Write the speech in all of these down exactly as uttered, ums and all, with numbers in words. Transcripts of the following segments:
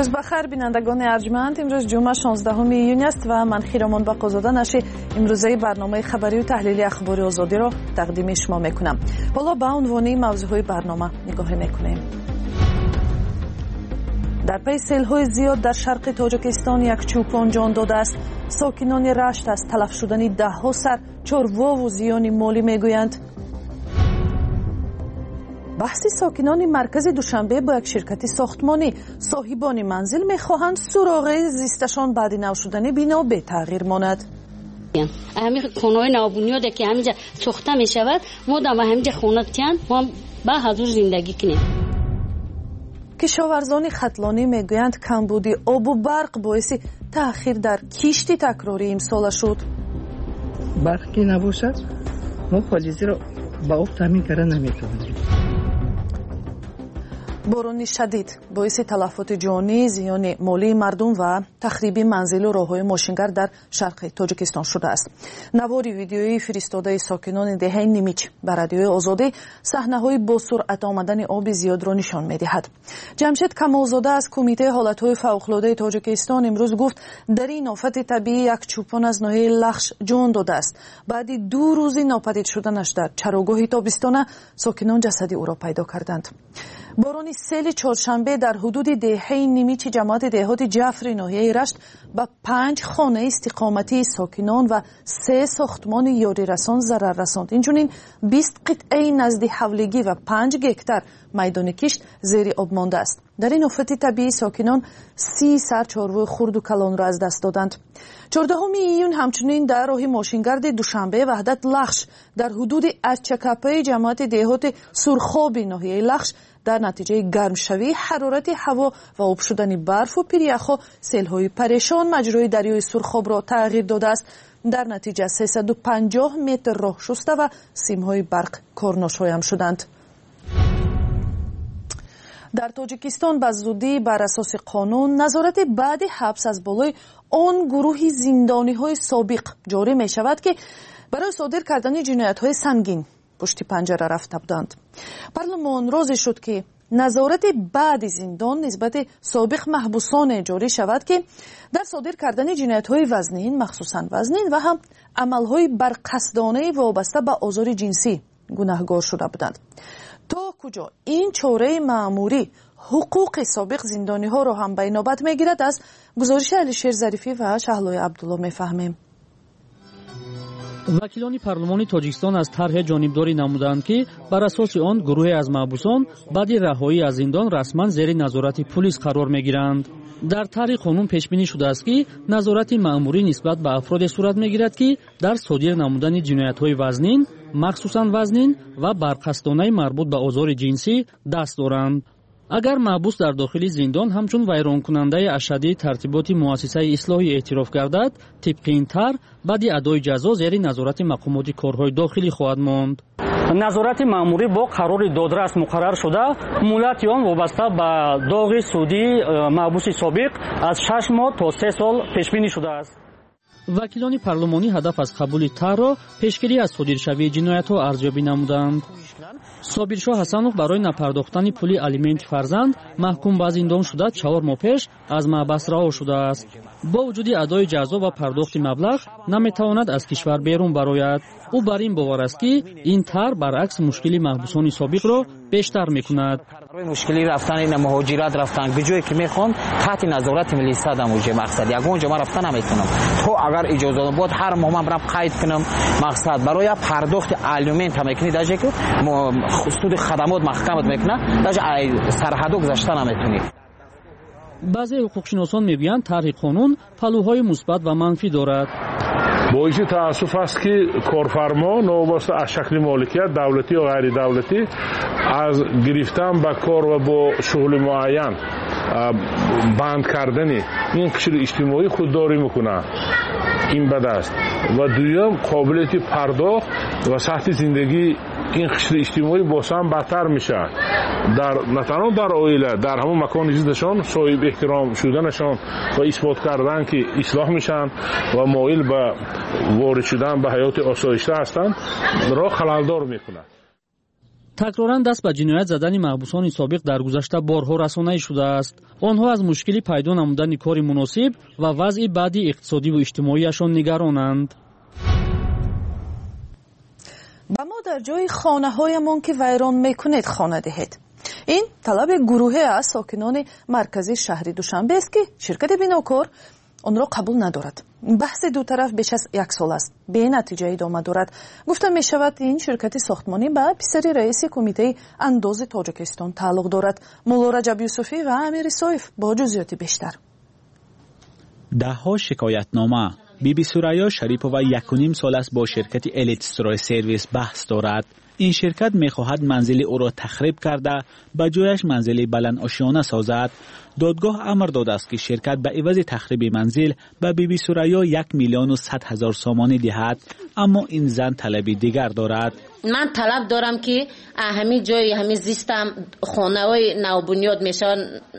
روز بخیر بینندگان ارجمند. امروز جمعه شانزدهم ایون است و من خیرامان باقرزاده نشر امروزه برنامه خبری و تحلیلی اخبار آزادی را تقدیم شما میکنم. حالا به عنوان موضوعهای برنامه نگاه میکنیم. در پی سیل‌های زیاد در شرق تاجیکستان یک چوپان جان داده است. ساکنان رشت از تلف شدن ده ها سر چاروا و زیان مالی میگویند. بحث ساکنان مرکز دوشنبه با یک شرکت ساختمانی، صاحبان منزل میخواهند سراغ زیستشان بعد نو شدن بنا به تغییر ماند. همین خونه نوبنیاده که همینجا ساخته میشود، ما در همینجا خونه تیان ما با حضور زندگی کنیم. کشاورزان ختلانی میگویند کمبودی آب و برق باعث تأخیر در کشت تکراری امسال شد. برق که نباشد ما پالیزی را با آب تامین کردن نمیتوانیم. باران شدید باعث تلفات جانی، زیان مالی مردم و تخریب منزل و راههای ماشینگر در شرق تاجیکستان شده است. نواری ویدیویی فرستاده ساکنان دهه نیمیچ بر رادیوی آزادی صحنه‌های با سرعت آمدن آب زیاد را نشان می‌دهد. جمشید کمالزاده از کمیته حالت‌های فوق‌العاده تاجیکستان امروز گفت در این آفت طبیعی یک چوپان از ناحیه لخش جان داده است. بعد دو روز ناپدید شدنش در چراگاه تابستانه ساکنان جسد او را پیدا کردند. باران سیل چهارشنبه در حدود دهه نیمیچ جماعت دهات جعفر ناحیه رشت به پنج خانه استقامتی ساکنان و سه ساختمان یاری رسان ضرر رساند. اینچنین بیست قطعه نزدی حولگی و پنج گکتر میدان کشت زیر آب مانده است. در این آفت طبیعی ساکنان سی سر چاروا خرد و کلان را از دست دادند. چهاردهم ایون همچنین در راه ماشینگرد دوشنبه وحدت لخش در حدود ارچکپه جماعت دهات سرخاب ناحیه لخش در نتیجه گرمشوی حرارت هوا و آب شدن برف و پیریخا سیل‌های پریشان مجرای دریای سرخاب را تغییر داده است. در نتیجه سیصد و پنجاه متر راه شسته و سیم‌های برق کارناشایم شدند. در تاجیکستان به زودی بر اساس قانون نظارت بعد حبس از بالای آن گروه زندانی‌های سابق جاری می شود که برای صادر کردن جنایت‌های سنگین پشت پنجره رفته بودند. پارلمان راضی شد که نظارت بعد زندان نسبت سابق محبوسان جاری شود که در صادر کردن جنایت‌های وزنین، مخصوصاً وزنین و هم عمل‌های برقصدانه وابسته به آزار جنسی گناهکار شده بودند. تا کجا این چاره مأموری حقوق سابق زندانی‌ها را هم به نوبت می‌گیرد از گزارش علیشیر ظریفی و شهلای عبدالله می‌فهمیم. وکیلان پارلمانی تاجیکستان از طرح جانبداری نمودند که بر اساس آن گروهی از محبوسان بعد رهایی از زندان رسما زیر نظارت پلیس قرار می‌گیرند. در طرح قانون پیش بینی شده است که نظارت مأموری نسبت به افراد صورت می‌گیرد که در صادر نمودن جنایت‌های وزنین، مخصوصاً وزنین و برقصدانه مربوط به آزار جنسی دست دارند. اگر محبوس در داخل زندان همچون ویران کننده اشدی ترتیبات مؤسسه اصلاحی اعتراف گردد، طبق این طرح بعد ادای جزا زیر نظارت مقامات کارهای داخلی خواهد ماند. نظارت مأموری با قرار دادرس مقرر شده، مهلت آن وابسته به داغ سودی محبوس سابق از شش ماه تا سه سال پیش بینی شده است. وکیلان پارلمانی هدف از قبول طرح را پیشگیری از صادرشوی جنایت‌ها ارزیابی نمودند. صابرشاه حسنوف برای نپرداختن پول الیمنت فرزند محکوم به زندان شده چهار ماه پیش از محبس رها شده است. با وجود ادای جزا و پرداخت مبلغ نمیتواند از کشور بیرون براید. او بر این باور است که این طرح برعکس مشکلی محبوسان سابق را بیشتر میکند. مشکلی رفتن این مهاجرت رفتن به جایی که میخوان تحت نظارت ملی صدام وجه مقصد یک اونجا ما رفتن نمیتونم. تو اگر اجازه بود هر ماه من برم قید کنم مقصد برای پرداخت الیمنت هم میکنی داجه که سود خدمات محکمت میکنه داجه سرحدو گذشته نمیتونی. بعضی حقوقشناسان میگویند طرح قانون پلوهای مثبت و منفی دارد. باعث تأسف است که کارفرما نوابسته از شکل مالکیت دولتی و غیر دولتی از گرفتن به کار و با شغل معین بند کردن این قشر اجتماعی خودداری میکنه. این بد است. و دویم قابلیت پرداخت و سطح زندگی این قشر اجتماعی باز هم بدتر میشه. در نه تنها در عائله در همون مکان زیستشان صاحب احترام شدنشان و اثبات کردن که اصلاح میشن و مایل به وارد شدن به حیات آسایشته هستند را خللدار میکنه. تکرارا دست به جنایت زدن محبوسان سابق در گذشته بارها رسانه‌ای شده است. آنها از مشکلی پیدا نمودن کار مناسب و وضع بعدی اقتصادی و اجتماعیشان نگرانند. با ما در جای خانه هایمان که ویران میکنید خانه دهید. این طلب گروهی از ساکنان مرکزی شهر دوشنبه است که شرکت بیناکار آن را قبول ندارد. بحث دو طرف بیش از یک سال است. به نتیجه ادامه دارد. گفته می شود این شرکت ساختمانی به پسر رئیس کمیته انداز تاجیکستان تعلق دارد. مولا رجب یوسفی و امیر سایف با جزئیات بیشتر. ده ها شکایتنامه. بی بی سوریا شریپووا یک و نیم سال است با شرکت الیت استرای سرویس بحث دارد. این شرکت می‌خواهد منزل او را تخریب کرده به جایش منزل بلند آشیانه سازد. دادگاه امر داده است که شرکت به عوض تخریب منزل به بی بی سوریا یک میلیون و صد هزار سامانی دهد، اما این زن طلبی دیگر دارد. من طلب دارم که همین جای همین زیستم خانه‌های نوبنیاد میشن،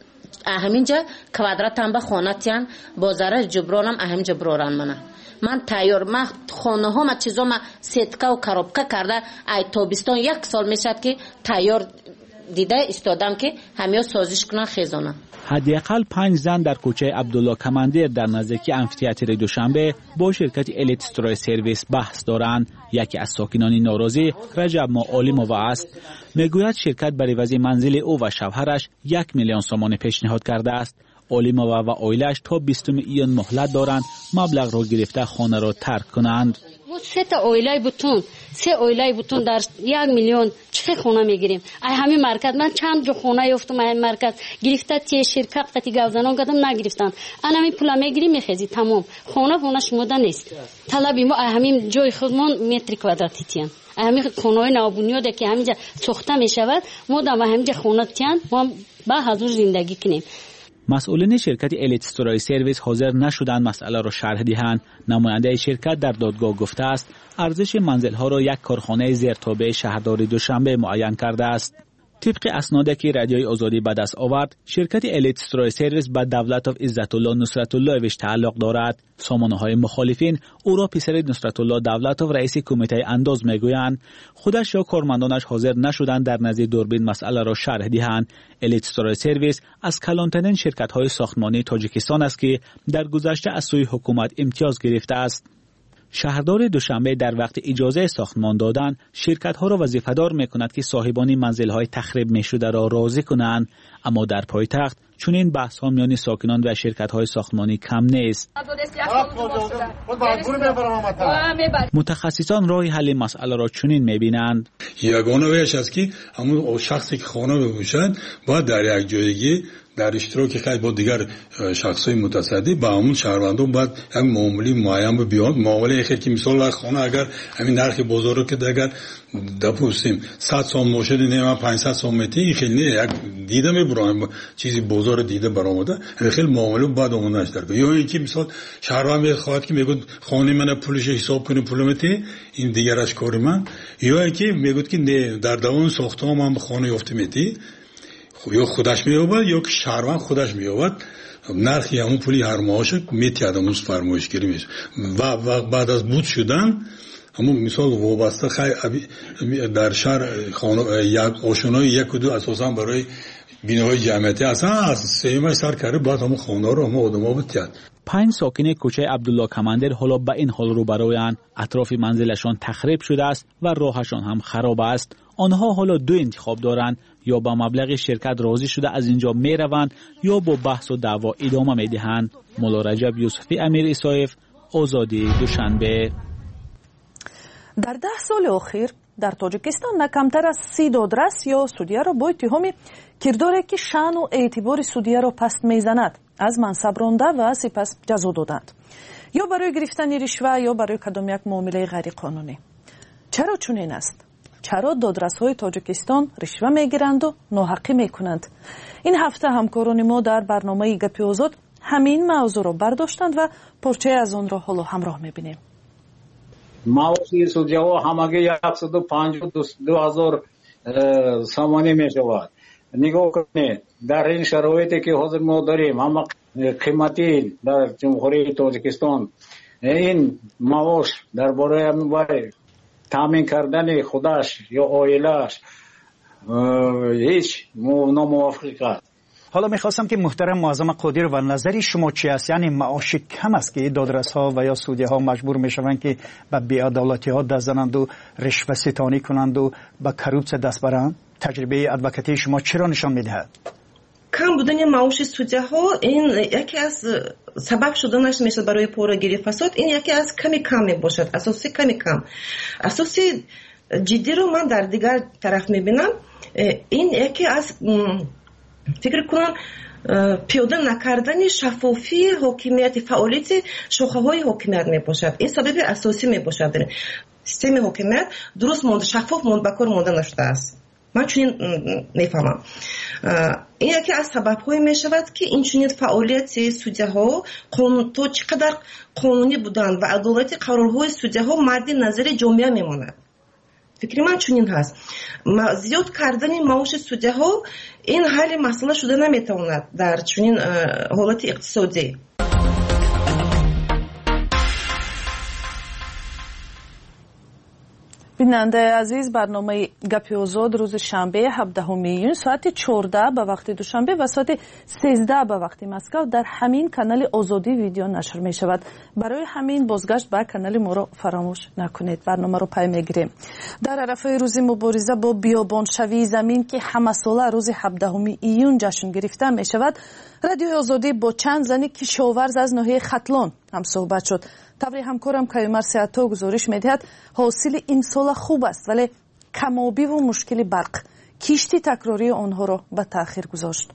همینجا کوادرات هم به خانه تیان با ضرر جبرانم اهم جبران منه. من تیار ما خانه ها ما چیزا ما سیتکا و کارابکا کرده ای تابستان یک سال میشد که تیار دیده استادم که همه سازش کنن خیزانه. حداقل پنج زن در کوچه عبدالله کماندر در نزدیکی امفی‌تئاتر دوشنبه با شرکت الیت استرای سرویس بحث دارند. یکی از ساکنان ناراضی رجب معالیمووا است. میگوید شرکت برای عوض منزل او و شوهرش یک میلیون سومان پیشنهاد کرده است. عالیمووا و آیلش تا بیستم ایون مهلت دارند مبلغ را گرفته خانه را ترک کنند. سه تا اویلای بتون سه اویلای بتون در یک میلیون چه خونه میگیریم؟ ای همین مرکز من چند جو خونه یافتم این مرکز گرفته تی شرکت قتی گودنان کردم نگرفتن. انا می پولا میگیریم میخزی تمام خونه خونه شموده نیست. طلبی ما همین جای خودمون متر کوادراتی تیان. همین خونه نوبنیاده که همینجا ساخته میشود ما در همینجا خونه تیان ما با حضور زندگی کنیم. مسئولین شرکت الیت استرای سرویس حاضر نشدند مسئله را شرح دهند. نماینده شرکت در دادگاه گفته است ارزش منزل‌ها را یک کارخانه زیرتابع شهرداری دوشنبه معین کرده است. طبق اسنادی که رادیوی آزادی به دست آورد، شرکت الیت استرای سرویس به دولت آف عزت الله نصرت الله ویش تعلق دارد. سامانه‌های مخالفین او را پسر نصرت الله دولت آف رئیس کمیته انداز میگویند. خودش یا کارمندانش حاضر نشدند در نزد دوربین مسئله را شرح دهند. الیت استرای سرویس از کلانترین شرکت‌های ساختمانی تاجیکستان است که در گذشته از سوی حکومت امتیاز گرفته است. شهردار دوشنبه در وقت اجازه ساختمان دادن شرکت‌ها را وظیفه‌دار می‌کند که صاحبان منزل‌های تخریب می‌شده را راضی کنند، اما در پایتخت چنین بحث‌ها میان ساکنان و شرکت‌های ساختمانی کم نیست. متخصصان راه حل مسئله را چنین می‌بینند: یگانه ویش است که همون شخصی که خانه بپوشد باید در یک جایگی در اشتراک خیلی با دیگر شخصای متصدی با همون شهروندان باید یک معامله معین بیاد. معامله خیلی که مثال وقت خانه اگر همین نرخ بازار رو که اگر دپوستیم صد سوم موشد نه پانصد سوم میتی خیلی یک دیده میبرم چیزی بازار دیده برآمده خیلی معامله باید اونش در یا اینکه مثال شهروند میخواد که میگه خانه من پولش حساب کنه پول میتی این دیگرش کار من، یا اینکه میگه که نه در دوام ساختمان من خانه یافته میتی یا خودش می‌یابد یا که شهروند خودش می‌یابد نرخی همون پولی هر ماهش میتی آدموز فرمایشگری میشه و, و بعد از بود شدن همون مثال وابسته خیلی در شهر خانه یک آشنای یک و دو اساسا برای بیناهای جمعیتی اصلا از سیمه سر کرده باید همون خانه رو همون آدم ها بتید. پنج ساکن کوچه عبدالله کماندر حالا به این حال رو برایند. اطراف منزلشان تخریب شده است و راهشان هم خراب است. آنها حالا دو انتخاب دارند: یا با مبلغ شرکت راضی شده از اینجا می روند یا با بحث و دعوا ادامه می دهند. مولا رجب یوسفی، امیر اسایف، آزادی دوشنبه. در ده سال اخیر در تاجیکستان نه کمتر از سی دادرس یا سودیه را با اتهام کرداری که شأن و اعتبار سودیه را پست میزند از منصب رانده و سپس جزا دادند، یا برای گرفتن رشوه یا برای کدام یک معامله غیر قانونی. چرا چنین است؟ چرا دادرس‌های تاجیکستان رشوه میگیرند و ناحقی میکنند؟ این هفته همکاران ما در برنامه گپی آزاد همین موضوع را برداشتند و پارچه از آن را حالا همراه میبینیم. معاشی سودیه‌ها همگی صد و پنجاه و دو هزار سامانی میشود. نگاه کنید در این شرایطی که حاضر ما داریم همه قیمتی در جمهوری تاجیکستان این معاش درباره تامین کردن خودش یا عائله‌اش هیچ ناموافق است. حالا میخواستم که محترم معظم قادر و نظری شما چی است؟ یعنی معاش کم است که دادرس ها و یا سودی ها مجبور میشوند که به بی‌عدالتی ها دست زنند و رشوه ستانی کنند و به کروپس دست برند؟ تجربه ادوکاتی شما چرا نشان میدهد؟ کم بودن معاش سودی ها این یکی از سبب شدنش میشه برای پورگیری فساد. این یکی از کمی کم میباشد، اساسی کمی کم. اساسی جدی رو من در دیگر طرف میبینم. این یکی از فکر کنم پیاده نکردن شفافی حاکمیت، فعالیت شاخه های حاکمیت می باشد. این سبب اساسی می باشد. سیستم حاکمیت درست مانده، شفاف مانده، بکار مانده نشده است. من چنین میفهمم. این یکی از سبب های می شود که این چنین فعالیت سودی ها تا چقدر قانونی بودن و عدالت قرارهای سودی ها مورد نظر جامعه می ماند. فکر من چنین هست. زیاد کردن معاش سودی ها این حل مسئله شده نمیتواند در چنین حالت اقتصادی. بیننده عزیز، برنامه گپی آزاد روز شنبه هفدهم ایون ساعت چهارده به وقت دوشنبه و ساعت سیزده به وقت مسکو در همین کانال آزادی ویدیو نشر می شود. برای همین بازگشت به کانال ما را فراموش نکنید. برنامه را پی میگیریم. در عرفه روز مبارزه با بیابانشوی زمین که همه ساله روز هفدهم ایون جشن گرفته می شود، رادیو آزادی با چند زن کشاورز از ناحیه ختلان هم صحبت شد. تبری همکارم کیومر سیاتا گزارش میدهد حاصل این سال خوب است، ولی کمابی و مشکل برق کشتی تکراری آنها را به تأخیر گذاشت.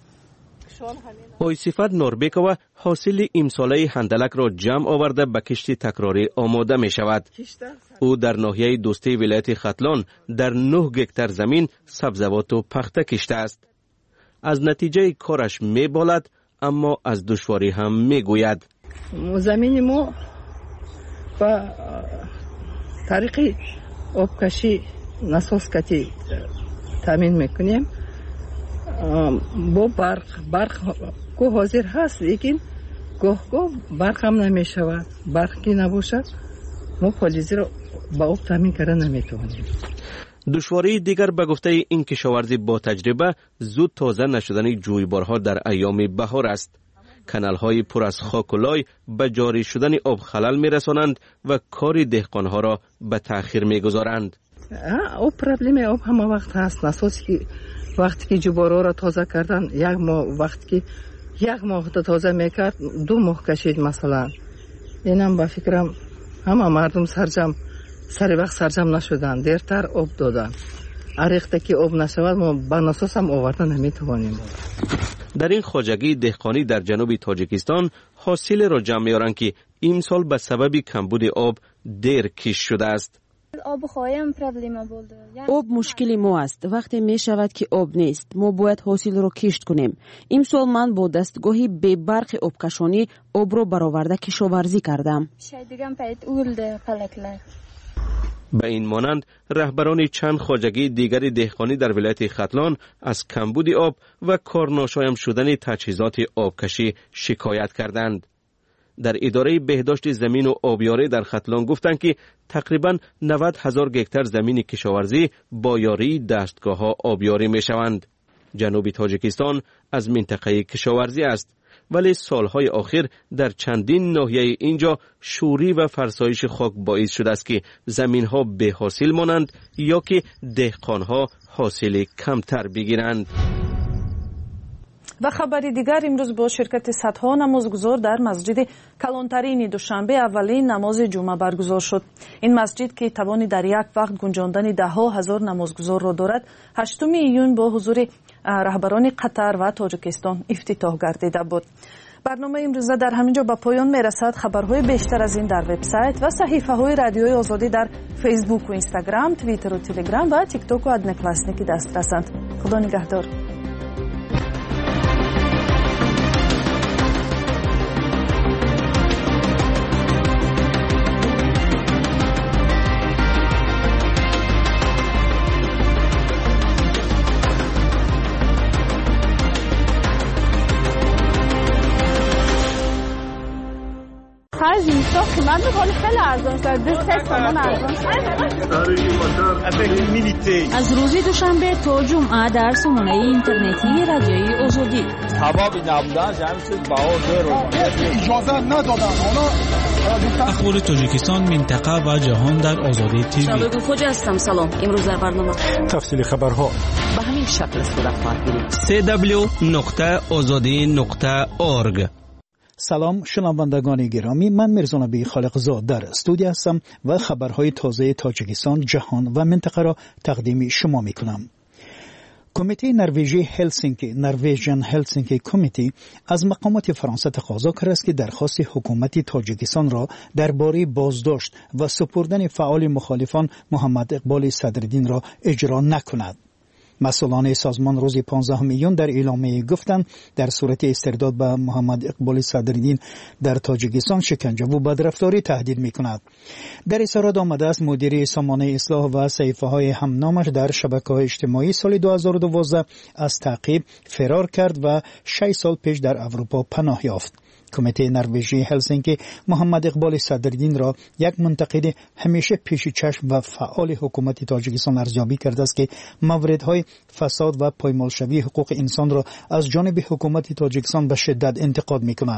آیصفت نوربکова حاصل امساله هندلک را جمع آورده به کشتی تکراری آماده می شود. او در ناحیه دوستی ولایت ختلان در نه گکتار زمین سبزوات و پخته کشته است. از نتیجه کارش می بالد، اما از دشواری هم می گوید. زمین ما با طریق آبکشی نساز کتی تامین میکنیم. با برق برق کو حاضر هست، لیکن گاه گاه برق هم نمیشود. برقی نباشد ما پالیزی رو با آب تامین کردن نمیتونیم. دشواری دیگر به گفته این کشاورزی با تجربه زود تازه نشدن جویبارها در ایام بهار است. کانال های پر از خاک و لای به جاری شدن آب خلل می رسانند و کار دهقانها را به تأخیر می گذارند. آب پرابلم آب همه وقت هست. نساسی که وقتی که جوبارها را تازه کردن یک ماه، وقتی که یک ماه تازه میکرد دو ماه کشید مثلا. اینم با فکرم همه مردم سرجم سر وقت سرجم نشدن، دیرتر آب دادن. اریخته که آب نشود ما به نساس هم آوردن نمیتوانیم. در این خواجگی دهقانی در جنوب تاجیکستان حاصل را جمع می‌آورند که این سال به سبب کمبود آب دیر کش شده است. آب مشکلی ما است. وقتی می شود که آب نیست ما باید حاصل را کشت کنیم. این سال من با دستگاهی به برق آبکشانی آب را برآورده کشاورزی کردم. به این مانند رهبران چند خواجگی دیگر دهقانی در ولایت ختلان از کمبود آب و کارناشایم شدن تجهیزات آبکشی شکایت کردند. در اداره بهداشت زمین و آبیاری در ختلان گفتند که تقریباً نود هزار گکتار زمین کشاورزی با یاری دستگاه ها آبیاری می شوند. جنوب تاجیکستان از منطقه کشاورزی است، ولی سالهای آخر در چندین ناحیه اینجا شوری و فرسایش خاک باعث شده است که زمین ها بے حاصل مانند یا که دهقان ها حاصل کمتر بگیرند. و خبری دیگر امروز با شرکت صدها نمازگزار در مسجد کلانترین دوشنبه اولین نماز جمعه برگزار شد. این مسجد که توانی در یک وقت گنجاندن ده ها هزار نمازگزار را دارد، هشتم ایون با حضور رهبران قطر و تاجیکستان افتتاح گردیده بود. برنامه امروزه در همینجا به پایان میرسد. خبرهای بیشتر از این در وبسایت و صحیفه های رادیوی آزادی در فیسبوک و اینستاگرام، توییتر و تلگرام و تیک تاک و ادنکلاسنیکی دسترسند. خدا نگهدار. هر زمستان قیمت میکنه خیلی ارزان شد. دو سه تومن ارزان شد. از روز دوشنبه تا جمعه در سامانه اینترنتی رادیوی آزادی. سبب نبودن جمعیت بهار اجازه ندادن. اخبار تاجیکستان، منطقه و جهان در آزادی تیوی. شبکه خوج هستم. سلام. امروز در برنامه تفصیل خبرها به همین شکل صورت خواهد گرفت. سی دبلیو نقطه آزادی نقطه اورگ. سلام شنوندگان گرامی، من میرزا نبی خالق زاد در استودیو هستم و خبرهای تازه تاجیکستان، جهان و منطقه را تقدیم شما میکنم. کمیته نروژی هلسینکی نروژن هلسینکی کمیته از مقامات فرانسه تقاضا کرده است که درخواست حکومت تاجیکستان را درباره بازداشت و سپردن فعال مخالفان محمد اقبال صدرالدین را اجرا نکند. مسئولان سازمان روز پانزدهم میلیون در اعلامیه گفتند در صورت استرداد به محمد اقبال صدرالدین در تاجیکستان شکنجه و بدرفتاری تهدید میکند. در اظهارات آمده است مدیر سامانه اصلاح و صحیفه های همنامش در شبکه‌های اجتماعی سال دو هزار و دوازده از تعقیب فرار کرد و شش سال پیش در اروپا پناه یافت. کمیته نروژی هلسینکی محمد اقبال صدرالدین را یک منتقد همیشه پیش چشم و فعال حکومت تاجیکستان ارزیابی کرده است که موردهای فساد و پایمالشوی حقوق انسان را از جانب حکومت تاجیکستان به شدت انتقاد می‌کند.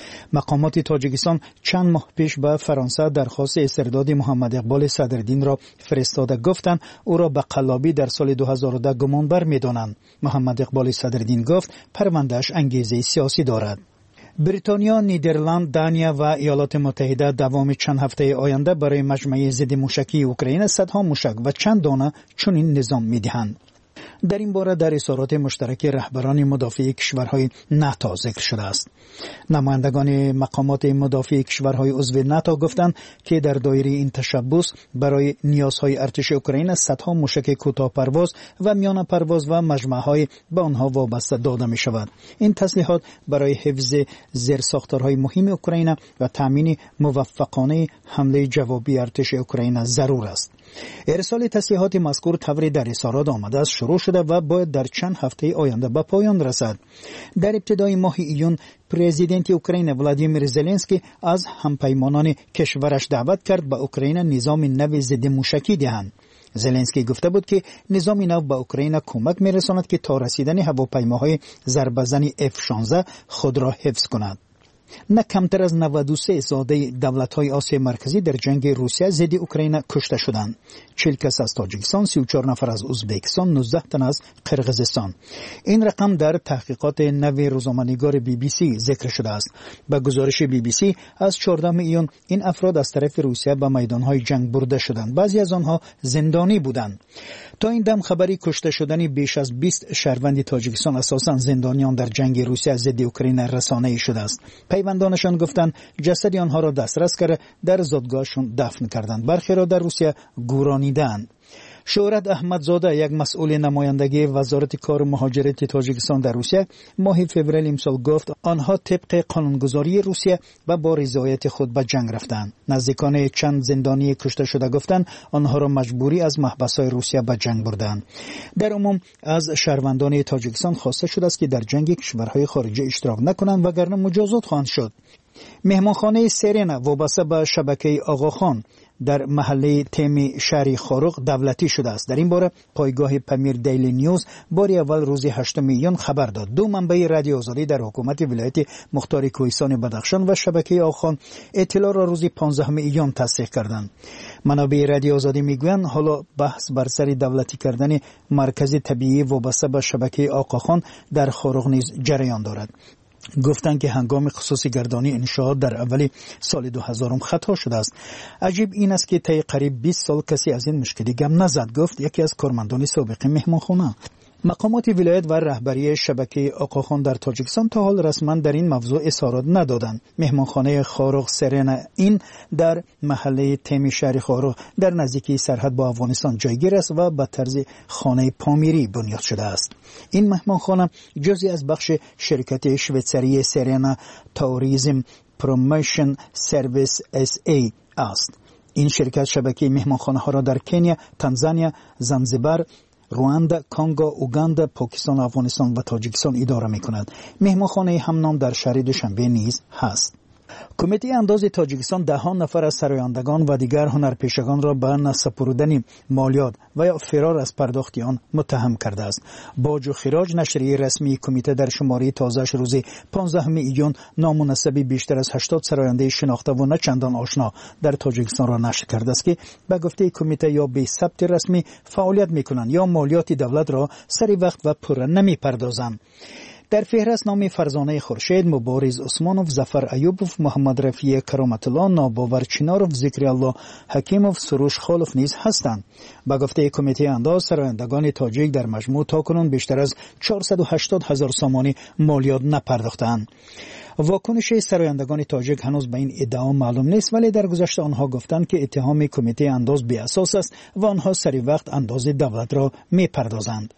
مقامات تاجیکستان چند ماه پیش به فرانسه درخواست استرداد محمد اقبال صدرالدین را فرستاده گفتند او را به قلابی در سال دو هزار و ده گمانبر می‌دانند. محمد اقبال صدرالدین گفت پرونده‌اش انگیزه سیاسی دارد. بریتانیا، نیدرلند، دانیا و ایالات متحده دوام چند هفته آینده برای مجمع ضد موشکی اوکراین صدها موشک و چند دانه چنین نظام می‌دهند. در این باره در اظهارات مشترک رهبران مدافع کشورهای ناتو ذکر شده است. نمایندگان مقامات مدافع کشورهای عضو ناتو گفتند که در دایره این تشبث برای نیازهای ارتش اوکراین صدها موشک کوتاه پرواز و میان پرواز و مجمع‌های به آنها وابسته داده می شود. این تسلیحات برای حفظ زیرساختارهای مهم اوکراین و تامین موفقانه حمله جوابی ارتش اوکراین ضرور است. ارسال تسلیحات مذکور طوری در اظهارات آمده است شروع شده و باید در چند هفته آینده به پایان رسد. در ابتدای ماه ایون پرزیدنت اوکراین ولادیمیر زلنسکی از همپیمانان کشورش دعوت کرد به اوکراین نظام نو ضد موشکی دهند. زلنسکی گفته بود که نظام نو به اوکراین کمک می‌رساند که تا رسیدن هواپیماهای ضربه‌زن اف شانزده خود را حفظ کند. نه کمتر از نود و سه زاده دولت‌های آسیا مرکزی در جنگ روسیه ضد اوکراین کشته شدند. چهل کس از تاجیکستان، سی و چهار نفر از ازبکستان، نوزده تن از قرقیزستان. این رقم در تحقیقات نو روزنامه‌نگار بی بی سی ذکر شده است. به گزارش بی بی سی از چهاردهم ایون این افراد از طرف روسیه به میدان‌های جنگ برده شدند. بعضی از آنها زندانی بودند. تا این دم خبری کشته شدن بیش از بیست شهروند تاجیکستان اساساً زندانیان در جنگ روسیه ضد اوکراین رسانه‌ای شده است. پیوندانشان گفتند جسد آنها را دسترس کرده در زادگاهشان دفن کردند. برخی را در روسیه گورانیدند. شهرت احمدزاده، یک مسئول نمایندگی وزارت کار و مهاجرت تاجیکستان در روسیه، ماه فوریه امسال گفت آنها طبق قانونگذاری روسیه و با رضایت خود به جنگ رفتند. نزدیکان چند زندانی کشته شده گفتند آنها را مجبوری از محبس‌های روسیه به جنگ بردند. در عموم از شهروندان تاجیکستان خواسته شده است که در جنگ کشورهای خارجی اشتراک نکنند وگرنه مجازات خواهند شد. مهمانخانه سرینا وابسته به شبکه آقاخان در محله تیمی شهری خاروق دولتی شده است. در این باره پایگاه پمیر دیلی نیوز باری اول روز هشتم میلیون خبر داد. دو منبع رادیو آزادی در حکومت ولایت مختار کوهستان بدخشان و شبکه آقاخان اطلاع را روز پانزدهم میلیون تصدیق کردند. منابع رادیو آزادی میگویند حالا بحث بر سر دولتی کردن مرکز طبیعی وابسته به شبکه آقاخان در خاروق نیز جریان دارد. گفتند که هنگام خصوصی گردانی انشاءات در اول سال دو هزار خطا شده است. عجیب این است که طی قریب بیست سال کسی از این مشکلی گم نزد، گفت یکی از کارمندان سابق مهمانخانه. مقامات ولایت و رهبری شبکه آقاخان در تاجیکستان تا حال رسما در این موضوع اظهارات ندادند. مهمانخانه خاروق سرینا این در محله تیمی شهر خاروق در نزدیکی سرحد با افغانستان جایگیر است و به طرز خانه پامیری بنیاد شده است. این مهمانخانه جزئی از بخش شرکت شویتزاری سرینا توریسم پروموشن سرویس اس ای است. این شرکت شبکه مهمانخانه ها را در کنیا، تانزانیا، زنجبار، رواندا، کانگو، اوگاندا، پاکستان، افغانستان و تاجیکستان اداره می کند. مهمانخانه همنام در شهر دوشنبه نیز هست. کمیته انداز تاجیکستان دهان نفر از سرایندگان و دیگر هنرپیشگان را به نسپردن مالیات و یا فرار از پرداخت آن متهم کرده است. باج و خراج نشریه رسمی کمیته در شماره تازه‌اش روز پانزدهم ایون نامناسبی بیشتر از هشتاد سراینده شناخته و نه چندان آشنا در تاجیکستان را نشر کرده است که به گفته کمیته یا به ثبت رسمی فعالیت می‌کنند یا مالیات دولت را سری وقت و پوره نمی‌پردازند. در فهرست نام فرزانه خورشید، مبارز عثمانوف، ظفر ایوبوف، محمد رفیع کرامت الله، ناباور چیناروف، ذکر الله حکیموف، سروش خالف نیز هستند. به گفته کمیته انداز سرایندگان تاجیک در مجموع تاکنون بیشتر از چهارصد و هشتاد هزار سامانی مالیات نپرداختند. واکنش سرایندگان تاجیک هنوز به این ادعا معلوم نیست، ولی در گذشته آنها گفتند که اتهام کمیته انداز بی اساس است و آنها سری وقت انداز دولت را میپردازند.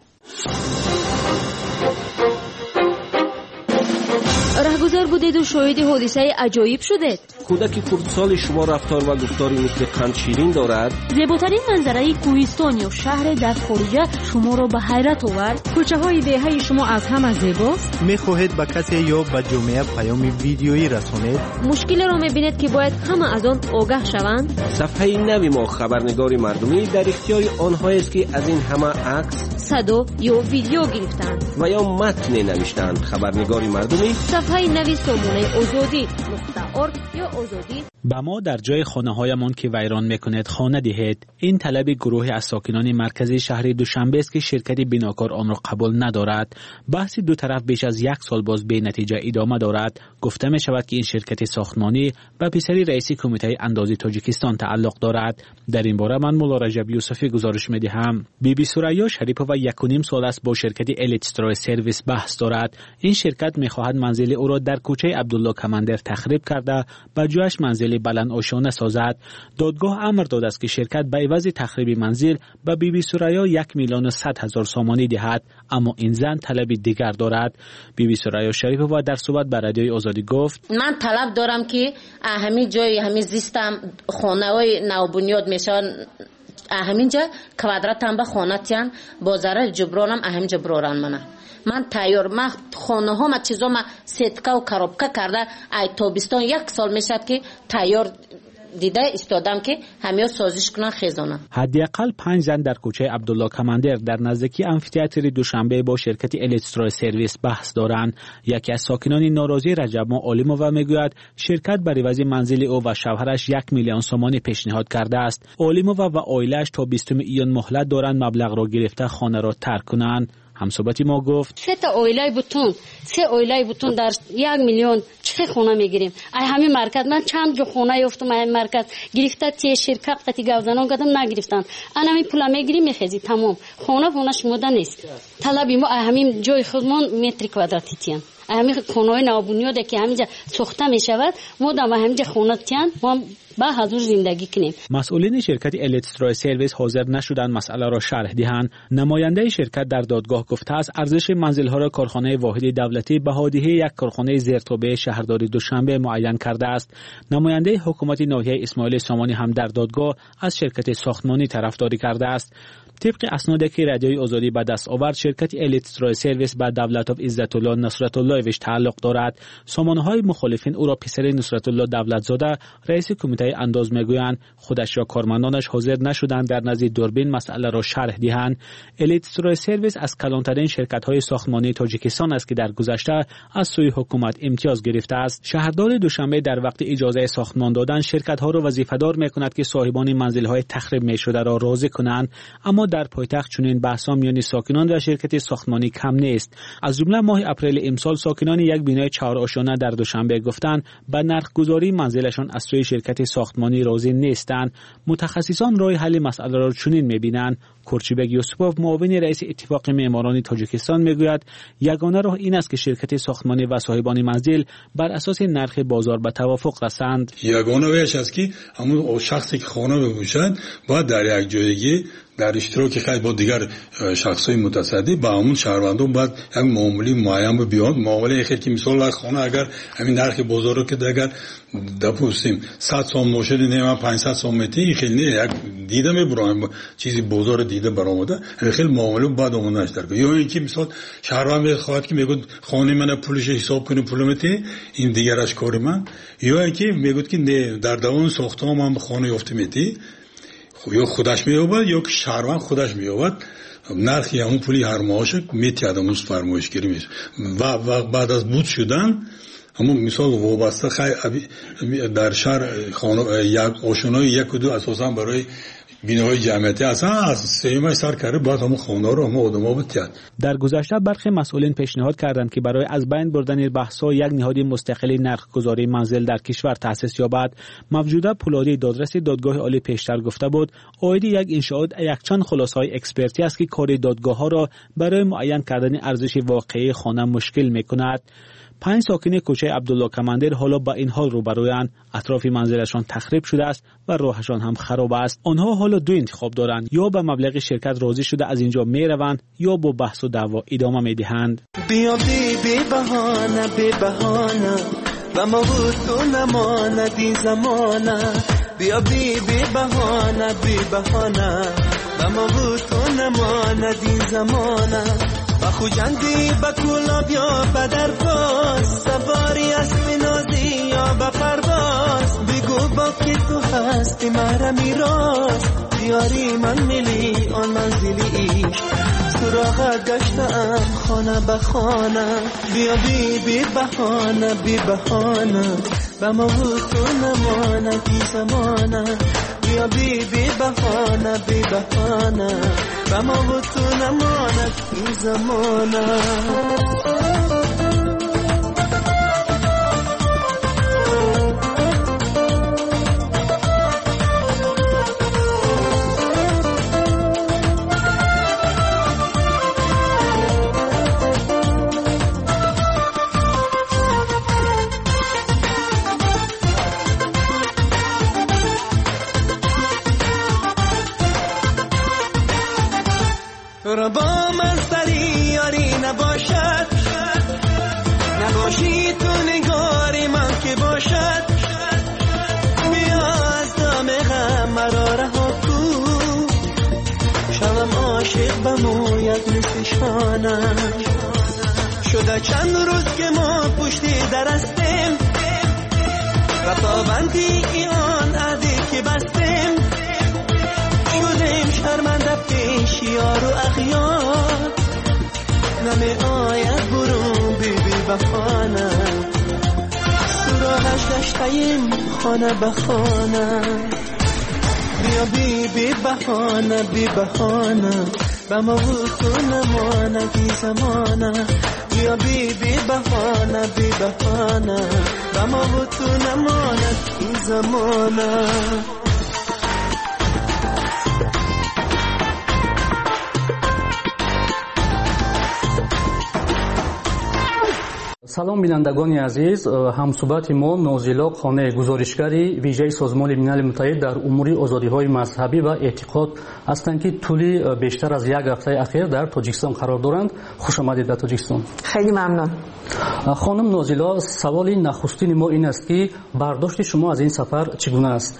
رهگذر بودید و شاهد حادثه عجایب شدید. کودک خردسال شما رفتار و گفتاری مثل قند شیرین دارد. زیباترین منظره کوهستان یا شهر در خارجه شما را به حیرت آورد. کوچه های دهه شما از همه زیباست. میخواهید به کسی یا به جامعه پیام ویدیویی رسانید؟ مشکلی را میبینید که باید همه از آن آگاه شوند. صفحه نوی ما خبرنگار مردمی در اختیار آنهایی است که از این همه عکس، صدا یا ویدیو گرفتند و یا متن نوشتند. خبرنگار مردمی صفحه نوی سامانه آزادی نقطه ارگ یا آزادی. با ما در جای خانه هایمان که ویران میکنید خانه دهید. این طلب گروه از ساکنان مرکزی شهر دوشنبه است که شرکت بناکار آن را قبول ندارد. بحث دو طرف بیش از یک سال باز به نتیجه ادامه دارد. گفته می شود که این شرکت ساختمانی به پسری رئیس کمیته اندازی تاجیکستان تعلق دارد. در این باره من مولا رجب یوسفی گزارش می دهم. بی بی سریا شریپووا یک و نیم سال است با شرکت الیتسترای سرویس بحث دارد. این شرکت می خواهد منزل او را در کوچه عبدالله کماندر تخریب کرده به جایش منزل بلند آشانه سازد. دادگاه امر داده است که شرکت به عوض تخریب منزل به بی بی سریا یک میلیون و صد هزار سامانی دهد، اما این زن طلب دیگر دارد. بی بی سریا شریپووا در صحبت با رادیوی آزادی گفت: من طلب دارم که همین جای همین زیستم خانه‌های نوبنیاد میشن، همینجا کوادراتم به خانه‌تیان با ضرر جبرانم اهم جبران منه. من تیار ما خانه ها ما چیزا ما سیتکا و کارابکا کرده ای تابستان یک سال میشد که تیار دیده استادم که همه سازش کنن خزانه. حداقل پنج زن در کوچه عبدالله کماندر در نزدیکی آمفی‌تئاتر دوشنبه با شرکت الیتسترای سرویس بحث دارند. یکی از ساکنان ناراضی رجب علیمووا میگوید شرکت برای عوض منزل او و شوهرش یک میلیون سومانی پیشنهاد کرده است. علیمووا و عائله‌اش تا بیستم ایون مهلت دارند مبلغ را گرفته خانه را ترک کنند. همصحبتی ما گفت سه تا اویلای بوتون سه اویلای بوتون در یک میلیون چه خونه میگیریم. ای همین مرکز من چند جو خونه یافتم این مرکز گرفته تی شرکت قتی گاودانان قدم نگرفتن. انا می پولا میگیریم میخزی تمام خونه خونه شموده نیست. طلبی ما همین جای خودمون متر کوادراتی تیان همین خونه نوبنیاد که همینجا ساخته میشود ما در همینجا خونه تیان ما با حضور زندگی کنیم. مسئولین شرکت الیتسترای سرویس حاضر نشدند مسئله را شرح دهند. نماینده شرکت در دادگاه گفته است ارزش منزل‌ها را کارخانه واحد دولتی به هادیه یک کارخانه زیرتابع شهرداری دوشنبه معین کرده است. نماینده حکومت ناحیه اسماعیل سامانی هم در دادگاه از شرکت ساختمانی طرفداری کرده است. طبق اسنادی که رادیوی آزادی به دست آورد شرکت الیتسترای سرویس به دولت آف عزت الله نصرت الله ویش تعلق دارد. سامانه‌های مخالفین او را پسر نصرت الله دولت زاده رئیس کمیته انداز میگویند خودش را کارمندانش حاضر نشدند در نزد دوربین مسئله را شرح دهند. الیتسترای سرویس از کلانترین شرکت‌های ساختمانی تاجیکستان است که در گذشته از سوی حکومت امتیاز گرفته است. شهردار دوشنبه در وقت اجازه ساختمان دادن شرکت‌ها را وظیفه‌دار می‌کند که صاحبان منزل‌های تخریب می‌شده را راضی کنند، اما در پایتخت چنین بحث‌ها میان ساکنان و شرکت ساختمانی کم نیست. از جمله ماه اپریل امسال ساکنان یک بینای چهار آشانه در دوشنبه گفتند به نرخ‌گذاری منزلشان از سوی شرکت ساختمانی راضی نیستند. متخصصان راه حل مسئله را چنین می‌بینند. کورچیبک یوسفوف معاون رئیس اتفاق معماران تاجیکستان میگوید یگانه راه این است که شرکت ساختمانی و صاحبان منزل بر اساس نرخ بازار به توافق رسند. یگانه راهش است که همون شخصی که خانه بپوشند باید در یک جایگی در اشتراک خیلی با دیگر شخصای متصدی با همون شهروندان باید یک معامله معین بیاد. معامله خیلی که مثلا خانه اگر همین نرخ بازار رو که اگر دپوستیم صد سوم ماشین نمیدونم پانصد سوم میتی خیلی نه یک دیده میبرم چیزی بازار دیده برآمده خیلی معامله بعد اون نشتر کنه. یا اینکه مثلا شهروند خواهد که میگه خانه من پولش حساب کنه پول میتی این دیگرش کار من. یا اینکه میگه که نه در دوام ساختمان من خانه یافته میتی یا خودش مییابد یا که شهروند خودش مییابد نرخی همون پولی هر ماهش میتی آدمون فرمایشگری میشه و, و بعد از بود شدن همون مثال وابسته خیلی در شهر خانه یک آشنای یک و دو اساسا برای بیناهای جمعیتی اصلا از سیمای سر کرده باید همون خانه رو همون آدم ها بتید. در گذشته برخی مسئولین پیشنهاد کردند که برای از بین بردن بحث‌ها یک نهاد مستقل نرخ‌گذاری منزل در کشور تأسیس یابد. موجوده پولادی دادرس دادگاه عالی پیشتر گفته بود عاید یک انشاءات یکچند خلاصه‌های اکسپرتی است که کار دادگاه‌ها را برای معین کردن ارزش واقعی خانه مشکل می‌کند. پنج ساکن کوچه عبدالله کماندر حالا با این حال روبرویند. اطراف منزلشان تخریب شده است و راهشان هم خراب است. آنها حالا دو انتخاب دارند، یا به مبلغ شرکت راضی شده از اینجا میروند یا با بحث و دعوا ادامه میدهند. بیا بی بی بهانه بی بهانه و ما بود تو نماند این زمانه. بیا بی بی بهانه بی بهانه و ما بود تو نماند این زمانه. و خوجندی با کولا بیا بدر باز سواری اسب نازی یا با پرواز بگو با که تو هستی مرا میراز دیاری من میلی آن منزلی سراغت گشتم خانه به خانه. بیا بی بی بهانه بی بهانه و ما بود تو نمانه بی زمانه. بیا بی بی بهانه بی بهانه و ما بود تو نمانه بی زمانه. را با من سری یاری نباشد نباشی تو نگاری من که باشد. بیا از دام غم مرا رها کن شوم عاشق به مویت مثل شانم. شده چند روز که ما پشتی درستیم و پابندی ای آن عهدی که بستیم. شدیم شرمنده پیش یار و اغیار نمی آید برون بی بی بخانه سراغش گشتیم خانه به خانه. بیا بی بی بخانه بی بخانه به ما بود تو نمانه بی زمانه. بیا بی بی بخانه بی بخانه به ما بود تو نمانه بی زمانه. салом бинандагони азиз, ҳамсӯҳбати мо нозила хонаи гузоришгари вижаи созмони милали муттаҳид дар умури озодиҳои мазҳабӣ ва эътиқод ҳастанд ки тӯли бештар аз як ҳафтаи ахир дар тоҷикистон қарор доранд. хушомадед дар тоҷикистон. хеле мамнун. хонум нозила, саволи нахустини мо ин аст ки бардошти шумо аз ин сафар чӣ гуна аст?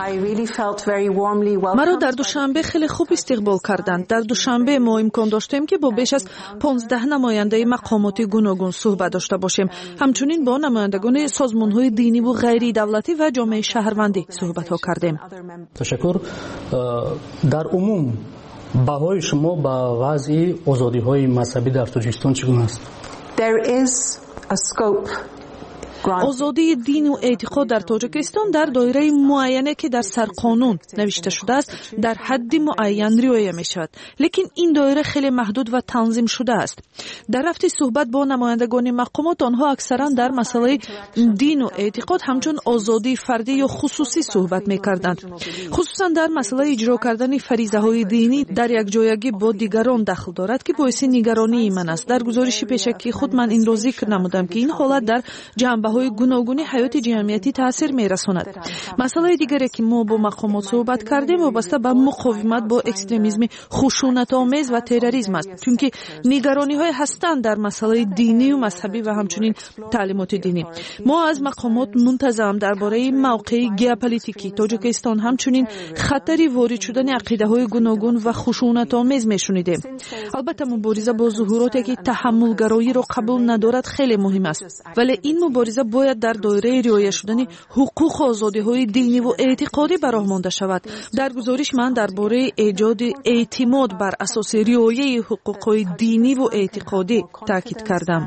مرا در دوشنبه خیلی خوب استقبال کردند. در دوشنبه ما امکان داشتیم که با بیش از پانزده نماینده مقامات گوناگون صحبت داشته باشیم. همچنین با نمایندگان سازمان‌های دینی و غیر دولتی و جامعه شهروندی صحبت‌ها کردیم. تشکر. در عموم بهای شما با وضع آزادی‌های مذهبی در تاجیکستان چگونه است؟ There is a scope آزادی دین و اعتقاد در تاجیکستان در دایره معینه که در سرقانون نوشته شده است در حد معین رعایت می شود، لیکن این دایره خیلی محدود و تنظیم شده است. در رفت صحبت با نمایندگان مقامات آنها اکثرا در مسئله دین و اعتقاد همچون آزادی فردی یا خصوصی صحبت می کردند، خصوصا در مسئله اجرا کردن فریضه های دینی در یک جایگی با دیگران دخل دارد که باعث نگرانی من است. در گزارش پیشکی خود من این را ذکر نمودم که این حالت در جنبه عقیده‌های گوناگون حیات جمعیتی تاثیر می‌رساند. مسئله دیگری که ما با مقامات صحبت کردیم وابسته به مقاومت با اکستریمیسم خشونت‌آمیز و تروریسم است، چون که نگرانی‌های هستند در مسائل دینی و مذهبی و همچنین تعلیمات دینی. ما از مقامات منتظم درباره موقع ژئوپلیتیکی تاجیکستان همچنین خطری وارد شدن عقیده‌های گوناگون و خشونت‌آمیز می‌شنیدیم. البته مبارزه با ظهوراتی که تحملگرایی را قبول ندارد خیلی مهم است، ولی این مبارزه باید در دایره رعایت شدن حقوق و آزادی‌های دینی و اعتقادی به راه مانده شود. در گزارش من درباره ایجاد اعتماد بر اساس رعایت حقوق‌های دینی و اعتقادی تاکید کردم.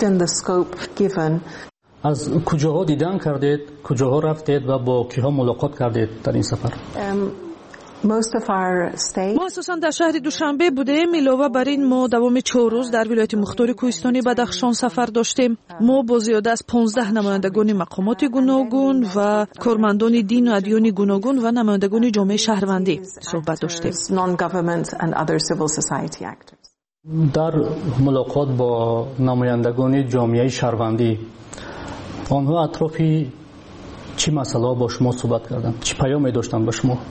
از کجاها دیدن کردید، کجاها رفتید و با کیها ملاقات کردید در این سفر؟ ما اساساً در شهر دوشنبه بودیم. علاوه بر این ما دوام چهار روز در ولایت مختار کوهستانی بدخشان سفر داشتیم. ما با زیاده از پانزده نمایندگان مقامات گوناگون و کارمندان دین و ادیان گوناگون و نمایندگان جامعه شهروندی صحبت داشتیم. در ملاقات با نمایندگان جامعه شهروندی آنها اطرافی چی مسئله با شما صحبت کردند؟ چی پیامی داشتند با شما؟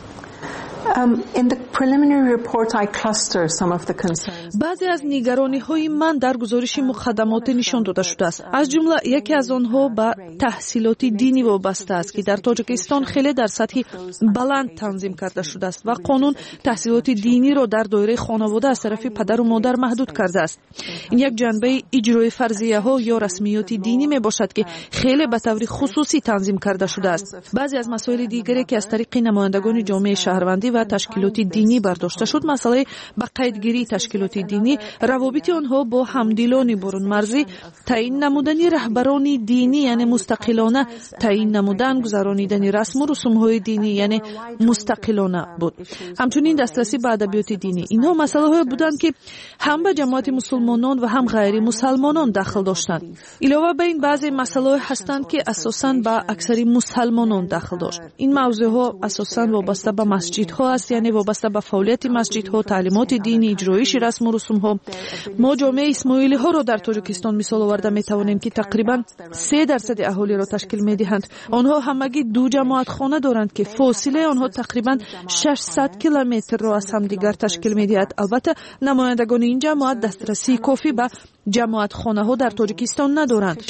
بعضی از نگرانی‌های من در گزارش مقدمات نشان داده شده است. از جمله یکی از آنها به تحصیلات دینی وابسته است که در تاجیکستان خیلی در سطح بلند تنظیم کرده شده است و قانون تحصیلات دینی را در دایره خانواده از طرف پدر و مادر محدود کرده است. این یک جنبه اجرای فرضیه‌ها یا رسمیات دینی میباشد که خیلی به طور خصوصی تنظیم کرده شده است. بعضی از مسائل دیگری که از طریق نمایندگان جامعه شهروندی و تشکیلات دینی برداشته شد، مسئله با قیدگیری تشکیلات دینی، روابط آنها با همدلان برون مرزی، تعیین نمودن رهبران دینی یعنی مستقلانه، تعیین نمودن گذرانیدن رسم و رسوم‌های دینی یعنی مستقلانه بود. همچنین دسترسی به ادبیات دینی. اینها مسائلی بودند که هم به جماعت مسلمانان و هم غیر مسلمانان دخل داشتند. علاوه بر این بعضی مسائل هستند که اساساً به اکثر مسلمانان دخل داشت. این موضوعها اساساً وابسته به مسجدها است، یعنی وابسته به فعالیت مسجدها، تعلیمات دینی، اجرایش رسم و رسوم‌ها. ما جامعه اسماعیلی ها را در تاجیکستان مثال آورده می توانیم که تقریبا سه درصد اهالی را تشکیل می دهند. آنها همگی دو جماعت خانه دارند که فاصله آنها تقریبا ششصد کیلومتر را از همدیگر تشکیل می دهد. البته نمایندگان این جماعت دسترسی کافی به جماعت خانه ها در تاجیکستان ندارند.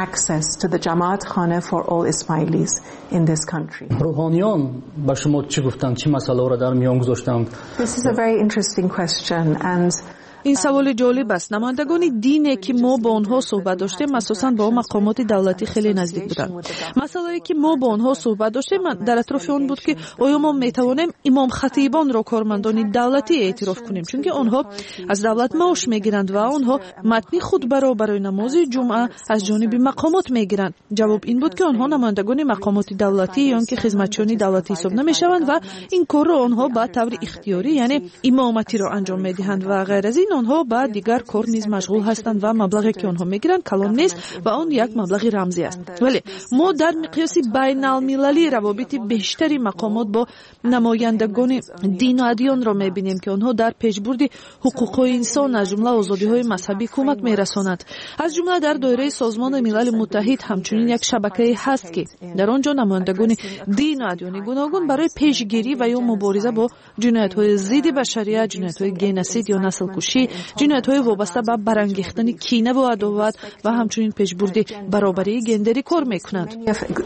روحانیان با شما چی گفتند؟ چی مسئله را در میان گذاشتند؟ This is a very interesting question and این سوال جالب است. نمایندگان دینی که ما با آنها صحبت داشتیم اساساً با مقامات دولتی خیلی نزدیک بودند. مسئله که ما با آنها صحبت داشتیم در اطراف آن بود که آیا ما میتوانیم امام خطیبان را کارمندان دولتی اعتراف کنیم، چون که آنها از دولت معاش میگیرند و آنها متن خطبه را برای نماز جمعه از جانب مقامات میگیرند. جواب این بود که آنها نمایندگان مقامات دولتی یا که خدمتچیان دولتی حساب نمیشوند و این کار را آنها به طور اختیاری یعنی امامتی را انجام میدهند و غیر از این آنها با دیگر کار نیز مشغول هستند و مبلغی که آنها میگیرند کلان نیست و آن یک مبلغ رمزی است. ولی ما در مقیاس بین المللی روابط بیشتری مقامات با نمایندگان دین و ادیان را میبینیم که آنها در پیشبرد حقوق انسان از جمله آزادی‌های مذهبی کمک میرسانند. از جمله در دایره سازمان ملل متحد همچنین یک شبکه هست که در آنجا نمایندگان دین و ادیان گوناگون برای پیشگیری و یا مبارزه با جنایت‌های ضد بشریت، جنایت‌های گنوسید یا نسل کشی، جنایت‌های وابسته به برانگیختن کینه و عداوت و همچنین پیشبرد برابری گندری کار میکنند.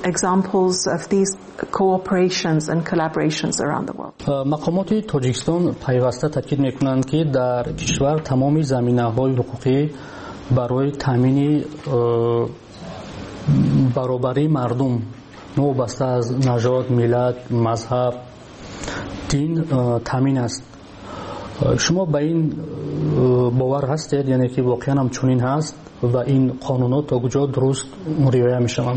مقامات تاجیکستان پیوسته تاکید میکنند که در کشور تمام زمینه‌های حقوقی برای تامین برابری مردم وابسته از نژاد، ملت، مذهب، دین تامین است. شما به این باور هستید یعنی که واقعا هم چنین هست و این قانونات تا کجا درست رعایت میشوند؟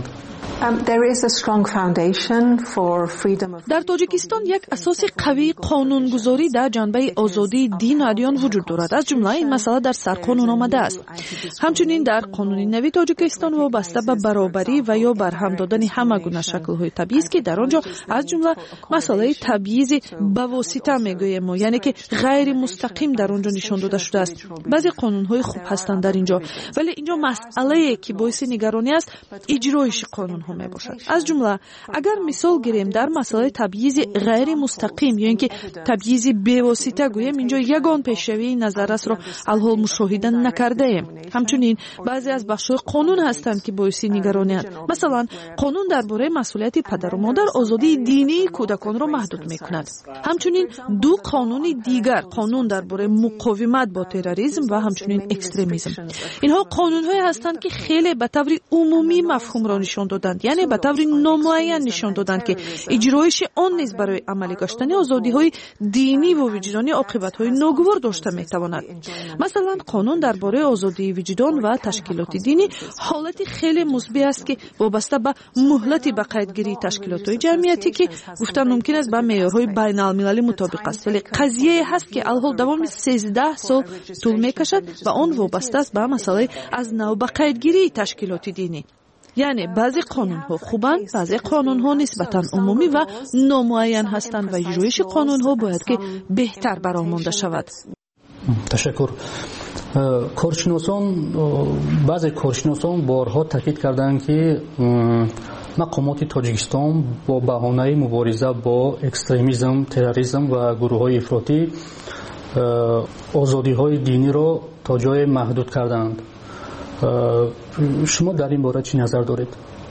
در تاجیکستان یک اساس قوی قانونگذاری در جنبه آزادی دین و ادیان وجود دارد. از جمله این مسئله در سرقانون آمده است. همچنین در قانون نوی تاجیکستان وابسته به برابری و یا برهم دادن همه گونه شکل‌های تبعیض که در آنجا از جمله مسئله تبعیض به واسطه میگوییم ما، یعنی که غیر مستقیم در آنجا نشان داده شده است. بعضی قانون‌های خوب هستند در اینجا، ولی اینجا مسئله که باعث نگرانی است اجرایش قانون‌ها میباشد. از جمله اگر مثال گیریم در مسئله تبعیض غیر مستقیم یا اینکه تبعیض به واسطه گوییم، اینجا یگان پیشروی نظررس را الحال مشاهده نکرده ایم. همچنین بعضی از بخش‌های قانون هستند که باعث نگرانی است. مثلا قانون درباره مسئولیت پدر و مادر آزادی دینی کودکان را محدود می‌کند. همچنین دو قانون دیگر، قانون درباره مقاومت با تروریسم و همچنین اکستریمیسم. اینها قانون‌هایی هستند که خیلی به طور عمومی مفهوم را نشان دادند، یعنی به طور نامعین نشان دادند که اجرایش آن نیز برای عملی گشتن آزادی‌های دینی و وجدانی عاقبت‌های ناگوار داشته می‌تواند. مثلا قانون درباره آزادی وجدان و تشکیلات دینی حالت خیلی مثبت است که وابسته به مهلت به قیدگیری تشکیلات‌های جمعیتی که گفتن ممکن است با معیارهای بین‌المللی مطابق است، ولی قضیه هست که الحال دوام سیزده سال طول می‌کشد و آن وابسته است به مسئله از نو به قیدگیری تشکیلات دینی. یعنی بعضی قانون‌ها خوبند، بعضی قانون‌ها نسبتاً عمومی و نامعین هستند و اجرایش قانون‌ها باید که بهتر برآورده شود. تشکر. کارشناسان بعضی کارشناسان بارها تاکید کردند که مقامات تاجیکستان با بهانه مبارزه با اکستریمیسم، تروریسم و گروه‌های افراطی آزادی‌های دینی را تا جای محدود کردند. شما در این باره چی نظر دارید؟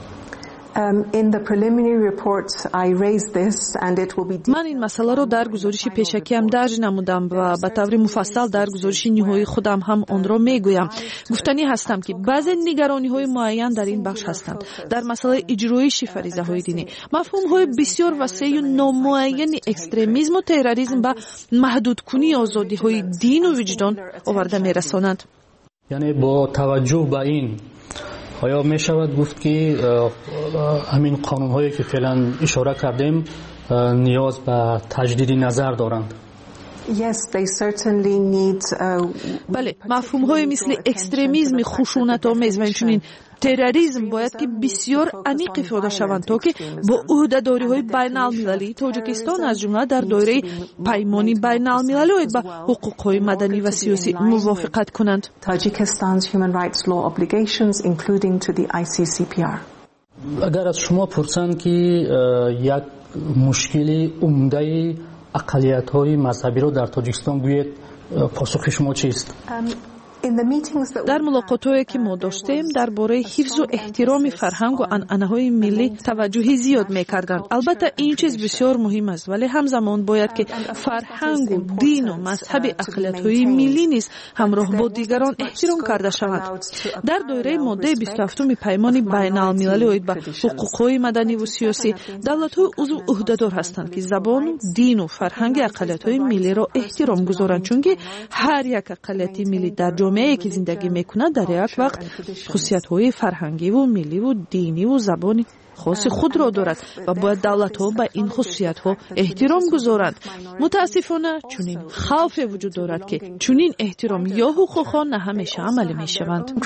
من این مسئله را در گزارش پیشکی هم درج نمودم و به طور مفصل در گزارش نهایی خودم هم آن را میگویم. گفتنی هستم که بعضی نگرانی های معین در این بخش هستند. در مسئله اجرایش فریضه های دینی مفهوم های بسیار وسیع و نامعین اکستریمیسم و تروریسم به محدود کنی آزادی های دین و وجدان آورده میرسانند. یعنی با توجه به این آیا می شود گفت که همین قانون هایی که فعلا اشاره کردیم نیاز به تجدید نظر دارند؟ Yes, they certainly need, uh, بله، مفهوم های مثل اکستریمیسم خشونت آمیز و همچنین تروریسم باید که بسیار عمیق افاده شوند تا که با عهده‌داری های بین المللی تاجیکستان از جمله در دایره پیمانی بین المللی باید با حقوق های مدنی و سیاسی موافقت کنند. Tajikistan's human rights law obligations including to the آی سی سی پی آر. اگر از شما پرسند که یک مشکلی عمده اقلیت‌های مذهبی رو در تاجیکستان بوید، پاسخ شما چیست؟ در ملاقات‌هایی که ما داشتیم درباره حفظ و احترام فرهنگ و عنعنه‌های ملی توجه زیاد می‌کردند. البته این چیز بسیار مهم است، ولی همزمان باید که فرهنگ و دین و مذهب اقلیت‌های ملی نیز همراه با دیگران احترام کرده شود. در دایره ماده بیست و هفت پیمان بین‌المللی اوید به حقوق‌های مدنی و سیاسی دولت‌های عضو عهده‌دار هستند که زبان، دین و فرهنگ اقلیت‌های ملی را احترام گذارند، چون که هر یک اقلیت ملی در جامعه که زندگی میکنه در یک وقت خصوصیت‌های فرهنگی و ملی و دینی و زبانی خاص خود را دارد و باید دولت‌ها به این خصوصیت‌ها احترام گذارند. متاسفانه چنین خوف وجود دارد که چنین احترام یا حقوق‌ها نه همیشه عملی می‌شوند.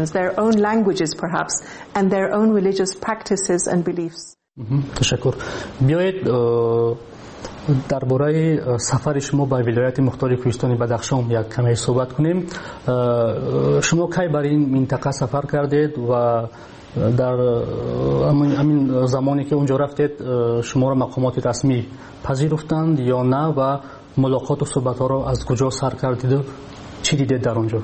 تشکر. بیایید درباره سفر شما به ولایت مختار کوهستان بدخشان یک کمی صحبت کنیم. شما کی بر این منطقه سفر کردید و در همین زمانی که اونجا رفتید شما را مقامات رسمی پذیرفتند یا نه و ملاقات و صحبت ها را از کجا سر کردید و چی دیدید در اونجا؟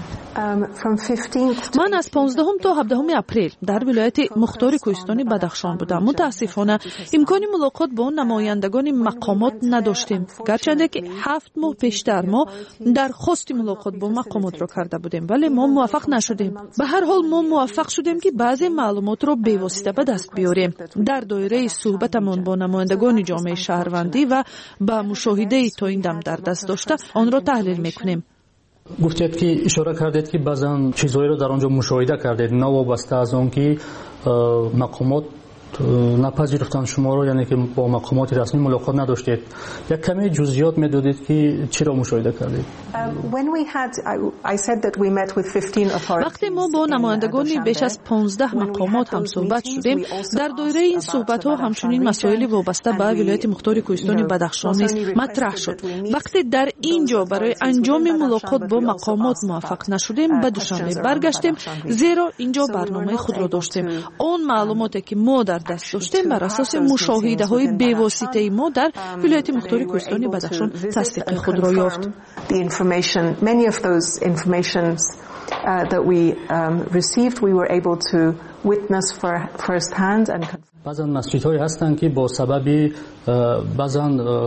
من از پانزدهم تا هفدهم اپریل در ولایت مختار کوهستان بدخشان بودم. متاسفانه امکانی ملاقات با نمایندگان مقامات نداشتیم، گرچه که هفت ماه پیشتر ما درخواست ملاقات با مقامات را کرده بودیم ولی ما موفق نشدیم. به هر حال ما موفق شدیم که بعضی معلومات را به واسطه به دست بیاریم. در دایره صحبتمان با نمایندگان جامعه شهروندی و با مشاهده تا این دم در دست داشته آن را تحلیل میکنیم. گفتید که اشاره کردید که بعضن چیزایی رو در آنجا مشاهده کردید نه وابسته از آن که مقامات نپذیرفتن شما رو، یعنی که با مقامات رسمی ملاقات نداشتید. یک کمی جزئیات میدادید که چرا مشاهده کردید؟ وقتی ما با نمایندگانی بیش از پانزده مقامات هم صحبت شدیم، در دایره این صحبت ها همچنین مسائل وابسته به ولایت مختار کوهستان بدخشان نیز مطرح شد. وقتی در اینجا برای انجام ملاقات با مقامات موفق نشدیم، به دوشنبه برگشتیم، زیرا اینجا برنامه خود را داشتیم. اون معلوماتی که ما در دست داشتیم بر اساس مشاهده های بی‌واسطه ما در ولایت مختار کوهستان بدخشان تصدیق خود را یافت. The information, many of those informations uh, that we um, received, we were able to witness for first hand and بعضن مسجدهایی هستند که با سبب بعضن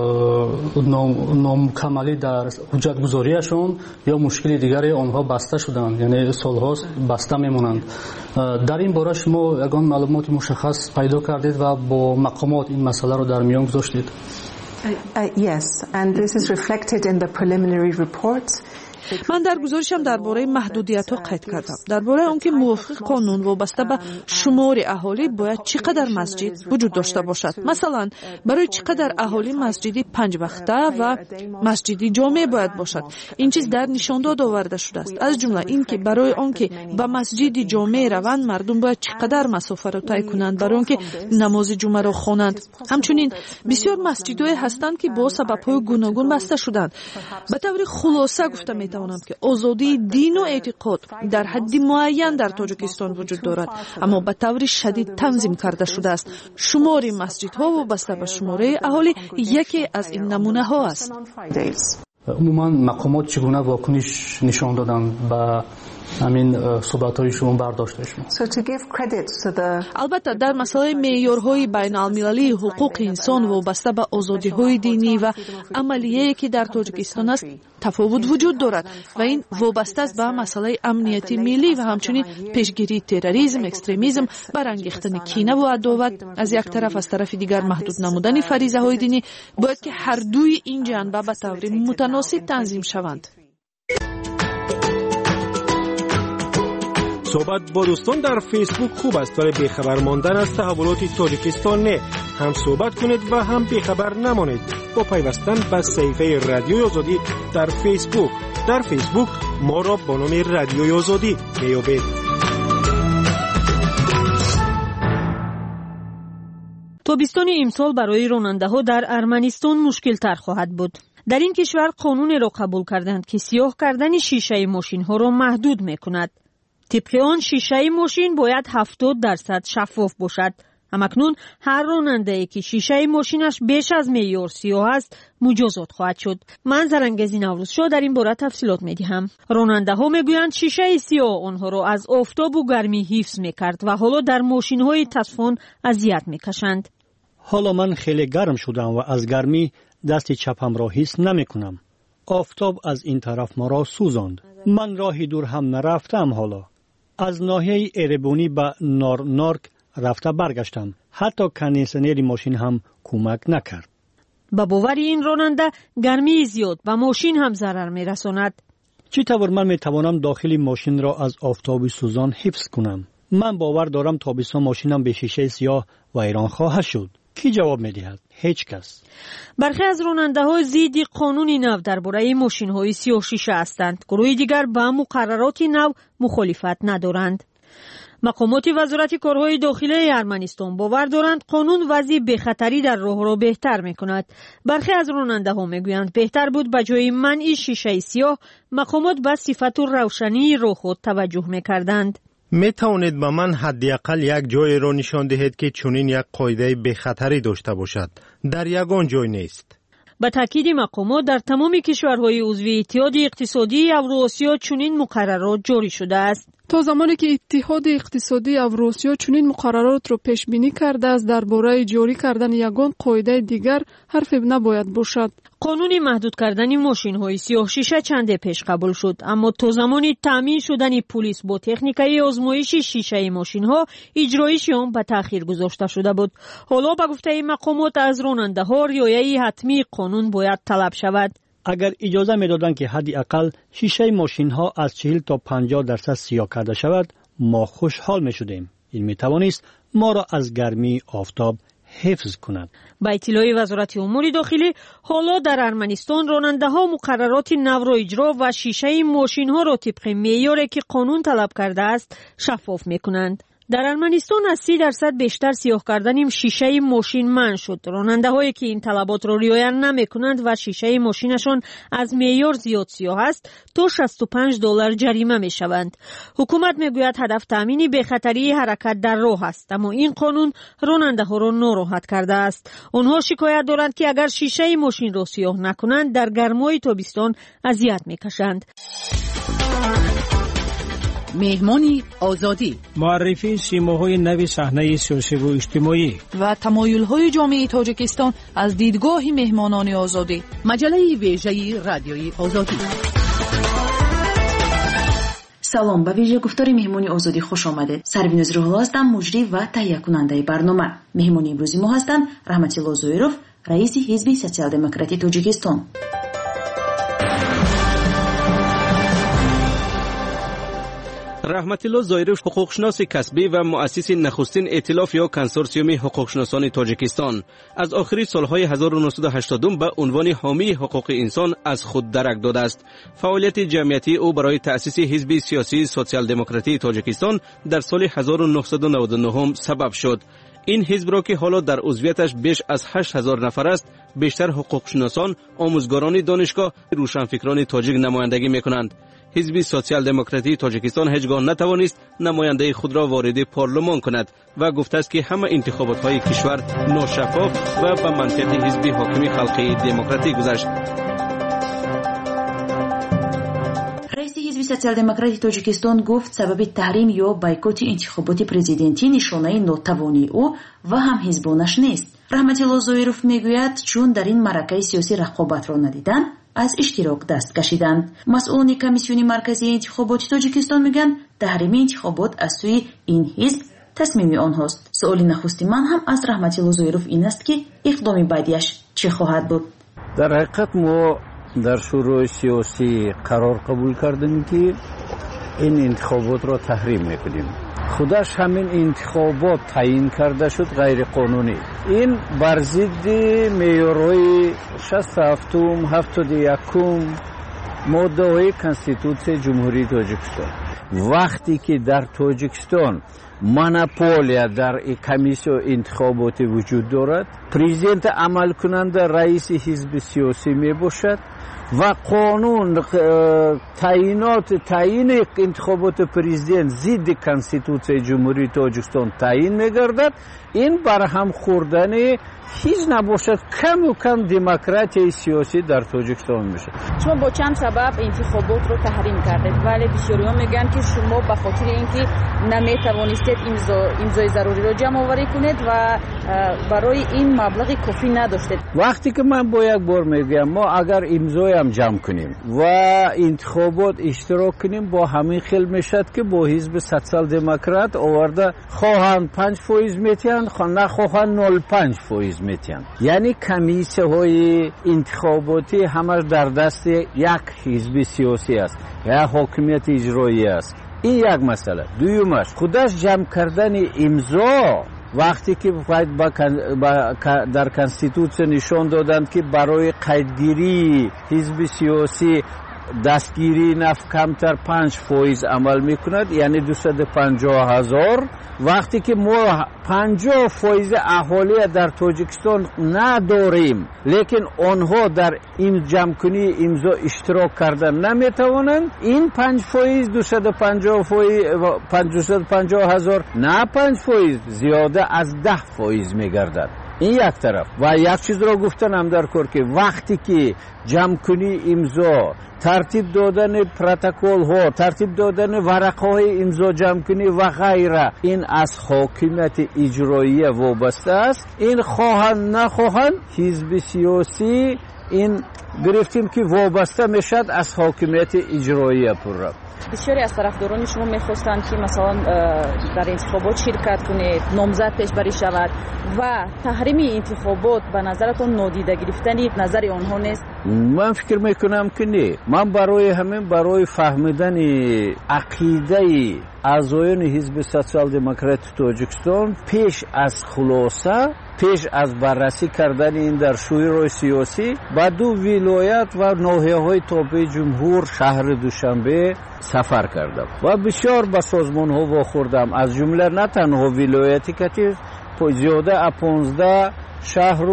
نامکملی در حجت گذاریشون یا مشکل دیگری آنها بسته شدند، یعنی سالهاست بسته میمونند. در این باره شما یگان معلومات مشخص پیدا کردید و با مقامات این مسئله رو در میان گذاشتید؟ Uh, yes, and this is reflected in the preliminary report. من در گزارشم درباره محدودیت‌ها قید کردم. درباره آنکه موافق قانون وابسته به شمار اهالی باید چقدر مسجد وجود داشته باشد. مثلا برای چقدر اهالی مسجدی پنج وقته و مسجدی جامع باید باشد. این چیز در نشانداد آورده شده است. از جمله اینکه برای آنکه به مسجدی جامع روند مردم باید چقدر مسافت را طی کنند برای آنکه نماز جمعه را خوانند. همچنین بسیار مسجدهای هستند که با سبب‌های گوناگون بسته شدند. به طور خلاصه گفته می‌توانم که آزادی دین و اعتقاد در حد معین در تاجیکستان وجود دارد، اما به طور شدید تنظیم کرده شده است. شمار مسجدها وابسته به شماره اهالی یکی از این نمونه ها است. عموما مقامات چگونه واکنش نشان دادن به همین صحبت‌های شما برداشته شما؟ البته در مسئله معیارهای بین المللی حقوق انسان وابسته به آزادی‌های دینی و عملیه‌ای که در تاجیکستان است تفاوت وجود دارد و این وابسته است به مسئله امنیتی ملی و همچنین پیشگیری تروریسم، اکستریمیسم، برانگیختن کینه و عداوت از یک طرف، از طرف دیگر محدود نمودن فریضه‌های دینی باید که هر دوی این جنبه به طور متناسب تنظیم شوند. صحبت با دوستان در فیسبوک خوب است، ولی بیخبر ماندن از تحولات تاجیکستان نه. هم صحبت کنید و هم بیخبر نمانید با پیوستن به صفحه رادیوی آزادی در فیسبوک. در فیسبوک ما را با نام رادیوی آزادی میابید. تابستان امسال برای راننده ها در ارمنستان مشکل تر خواهد بود. در این کشور قانون را قبول کردند که سیاه کردن شیشه ماشین ها را محدود می کند. طبق آن شیشه ماشین باید هفتاد درصد شفاف باشد. همکنون هر راننده‌ای که شیشه ماشینش بیش از معیار سیاه است مجازات خواهد شد. من زرنگزی نوروزشاه در این باره تفصیلات می‌دهم. راننده‌ها میگویند شیشه سیاه آنها را از آفتاب و گرمی حفظ می‌کرد و حالا در ماشین‌های تصفن اذیت می‌کشند. حالا من خیلی گرم شدم و از گرمی دست چپم را حس نمی‌کنم. آفتاب از این طرف ما را سوزاند. من راهی دور هم نرفتم. حالا از ناحیه ایربونی به نارنارک رفته برگشتم. حتی کندیشنر ماشین هم کمک نکرد. با باور این راننده گرمی زیاد به ماشین هم ضرر می‌رساند. چطور من می‌توانم داخل ماشین را از آفتاب سوزان حفظ کنم؟ من باور دارم تابستان ماشینم به شیشه سیاه و ایران خواهد شد. کی جواب می‌دهد؟ هیچ کس. برخی از راننده‌ها ضد قانون نو درباره ماشین‌های سیاه شیشه هستند. گروه دیگر با مقررات نو مخالفت ندارند. مقامات وزارت کارهای داخلی ارمنستان باور دارند قانون وضع بخطری در راه را بهتر می‌کند. برخی از راننده‌ها می‌گویند بهتر بود به جای منع شیشه سیاه مقامات به صفت و روشنی راه خود توجه می‌کردند. می توانید به من حداقل یک جای را نشان دهید که چنین یک قاعده بخطری داشته باشد؟ در یگان جای نیست. با تاکید مقامات در تمام کشورهای عضو اتحاد اقتصادی اوراسیا چنین مقررات جاری شده است. تا زمانی که اتحاد اقتصادی اوراسیا چنین مقررات را پیش بینی کرده است درباره جاری کردن یگان قاعده دیگر حرف نباید باشد. قانون محدود کردن ماشین‌های سیاه شیشه چند پیش قبول شد، اما تا زمانی تامین شدن پلیس با تکنیکای آزمایش شیشه ماشین‌ها اجرایش آن به تأخیر گذاشته شده بود. حالا به گفته مقامات از راننده‌ها رعایت حتمی قانون باید طلب شود. اگر اجازه میدادند که حدی اقل شیشه ماشین ها از چهل تا پنجاه درصد سیاه کرده شود، ما خوشحال می شدیم. این می توانست ما را از گرمی آفتاب حفظ کند. با اطلاع وزارت امور داخلی، حالا در ارمنستان راننده ها مقررات نو را اجرا و شیشه ماشین ها را طبق معیاری که قانون طلب کرده است شفاف می کنند. در ارمنستان از سی درصد بیشتر سیاه کردن شیشه ماشین منع شد. راننده هایی که این طلبات را رعایت نمی کنند و شیشه ماشینشان از معیار زیاد سیاه است تا شصت و پنج دلار جریمه می شوند. حکومت می گوید هدف تامین بی‌خطری حرکت در راه است، اما این قانون راننده ها را ناراحت کرده است. آنها شکایت دارند که اگر شیشه ماشین را سیاه نکنند در گرمای تابستان اذیت می کشند. مهمانی آزادی، معرفی سیماهای نوی صحنه سیاسی و اجتماعی و تمایل‌های جامعه تاجیکستان از دیدگاه مهمانان آزادی. مجله ویژه رادیوی آزادی. سلام، به ویژه گفتار مهمانی آزادی خوش آمده. سروینوز روح‌الله هستم، مجری و تهیه کننده برنامه. مهمانی امروزی ما هستند رحمتالله زویروف، رئیس حزب سوسیال دموکراتی تاجیکستان. رحمتالله زایروف حقوقشناس کسبی و مؤسس نخستین ائتلاف یا کنسورسیوم حقوقشناسان تاجیکستان از آخری سالهای هزار و نهصد و هشتاد به عنوان حامی حقوق انسان از خود درک داده است. فعالیت جمعیتی او برای تأسیس حزب سیاسی سوسیال دموکراتی تاجیکستان در سال هزار و نهصد و نود و نه سبب شد. این حزب را که حالا در عضویتش بیش از هشت هزار نفر است، بیشتر حقوقشناسان، آموزگاران دانشگاه، روشنفکران تاجیک نمایندگی می‌کنند. حزب سوسیال دموکراتی تاجیکستان هیچگاه نتوانست نماینده خود را وارد پارلمان کند و گفته است که همه انتخابات های کشور ناشفاف و به منطق حزب حاکم خلقی دموکراتی گذشت. رئیس حزب سوسیال دموکراتی تاجیکستان گفت سبب تحریم یا بایکوت انتخابات پرزیدنتی نشانه ناتوانی او و هم حزبانش نیست. رحمتالله زویروف میگوید چون در این معرکه سیاسی رقابت را ندیدن، از اشتراک دست کشیدند. مسئولان کمیسیون مرکزی انتخابات تاجیکستان میگن تحریم انتخابات از سوی این حزب تصمیم آنهاست. سؤال نخستی من هم از رحمتالله زویروف این است که اقدام بعدیش چه خواهد بود؟ در حقیقت ما در شورای سیاسی قرار قبول کردیم که این انتخابات را تحریم میکنیم. خودش همین انتخابات تعیین کرده شد غیر قانونی. این بر ضد معیارهای شصت و هفت هفتاد و یک ماده های کنستیتوسیون جمهوری تاجیکستان. وقتی که در تاجیکستان مونوپولیا در کمیسیون انتخابات وجود دارد، پرزیدنت عمل کننده رئیس حزب سیاسی می باشد و قانون تعیینات تعیین انتخابات پرزیدنت ضد کنستیتوسیون جمهوری تاجیکستان تعیین می‌گردد، این برهم خوردن هیچ نباشد کم و کم دموکراسی سیاسی در تاجیکستان میشه. شما با چند سبب انتخابات رو تحریم کردید، ولی بسیاری‌ها میگن که شما به خاطر اینکه نمیتوانستید امضا امضای ضروری رو جمع آوری کنید و برای این مبلغ کافی نداشتید. وقتی که من با یک بار میگم ما اگر امضای هم جمع کنیم و انتخابات اشتراک کنیم با همین خیل میشد که با حزب سوسیال دموکرات آورده خواهند پنج فیصد میتین، نخواهند نول پنج فیصد میتین. یعنی کمیسیون های انتخاباتی همش در دست یک حزب سیاسی است یا حاکمیت اجرایی است. این یک مسئله. دویمش خودش جمع کردن امضا وقتی که در کنستیتوسیون نشان دادند که برای قیدگیری حزب سیاسی دستگیری نفت کمتر پنج فیصد عمل میکند، یعنی دویست و پنجاه هزار. وقتی که ما پنجاه فیصد اهالی در تاجیکستان نداریم لیکن آنها در این جمع کنی امضا اشتراک کردن نمیتوانند، این پنج فیصد دویست و پنجاه هزار نه پنج فیصد زیاده از ده فیصد میگردد. این یک طرف. و یک چیز را گفتنم در کار که وقتی که جمع کنی امضا، ترتیب دادن پروتکل ها، ترتیب دادن ورقه های امضا جمع کنی و غیره، این از حاکمیت اجرایی وابسته است. این خواهند نخواهند حزب سیاسی این گرفتیم که وابسته میشد از حاکمیت اجرایی پر. بسیاری از طرفداران شما میخواستند که مثلا در انتخابات شرکت کنید، نامزد پیشبری شود و تحریم انتخابات به نظرتون نادیده گرفتنی نظر آنها نیست؟ من فکر میکنم که نه. من برای همین برای فهمیدن عقیده اعضایان حزب سوسیال دموکرات تاجیکستان پیش از خلاصه پیش از بررسی کردن این در شورای سیاسی با دو ولایت و ناحیه‌های تابع جمهور شهر دوشنبه سفر کردم و بسیار به سازمان‌ها واخوردم، از جمله نه تنها ولایتی که زیاده از پانزده شهر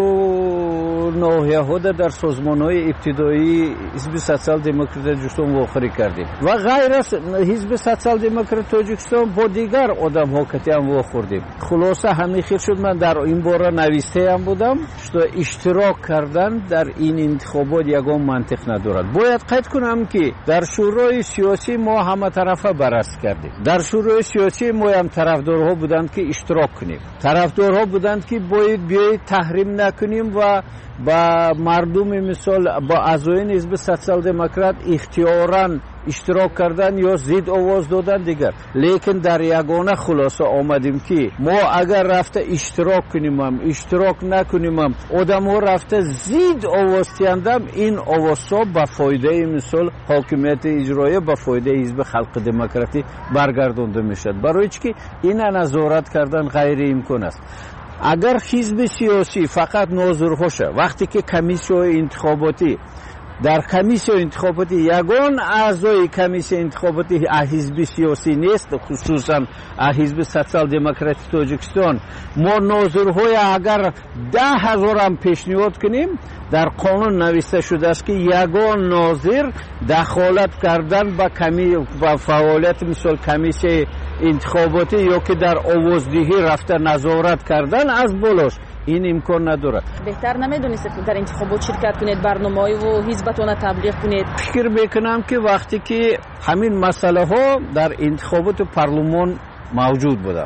و ناحیه‌ها در سازمان‌های ابتدایی حزب سوسیال دموکرات تاجیکستان واخوری کردیم و غیر از حزب سوسیال دموکرات تاجیکستان با دیگر آدم‌ها که هم واخوردیم. خلاصه همین خیلی شد من در این باره نویسته هم بودم که اشتراک کردن در این انتخابات یگان منطق ندارد. باید قید کنم که در شورای سیاسی ما همه طرفه بررسی کردیم. در شورای سیاسی ما هم طرفدارها بودند که اشتراک کنیم، طرفدارها بودند که باید بیایید تحریم نکنیم و با مردم مثال با اعضایان حزب سوسیال دموکرات اختیاراً اشتراک کردن یا زید آواز دادن دیگر. لیکن در یگانه خلاصه آمدیم که ما اگر رفته اشتراک کنیم هم اشتراک نکنیم هم آدم ها رفته زید آواز تیندم، این آواز ها به فایده مثال حاکمیت اجرایی به فایده حزب خلق دموکراتی برگردانده میشد، برای چی این نظارت کردن غیر امکان است. اگر حزب سیاسی فقط ناظرهاشه وقتی که کمیسیون انتخاباتی در کمیسیون انتخاباتی یگان اعضای کمیسیون انتخاباتی حزب سیاسی نیست، خصوصا حزب سوسیال دموکرات تاجیکستان، ما ناظرهای اگر ده هزار هم پیشنهاد کنیم در قانون نوشته شده است که یگان ناظر دخالت کردن با کمی با فعالیت مثل کمیسیون انتخاباتی یا که در آوازدهی رفته نظارت کردن از بالاش این امکان نداره. بهتر نمیدونید در انتخابات شرکت کنید، برنامه‌ای و حزبتون تبلیغ کنید؟ فکر میکنم که وقتی که همین مسئله ها در انتخابات پارلمان موجود بودن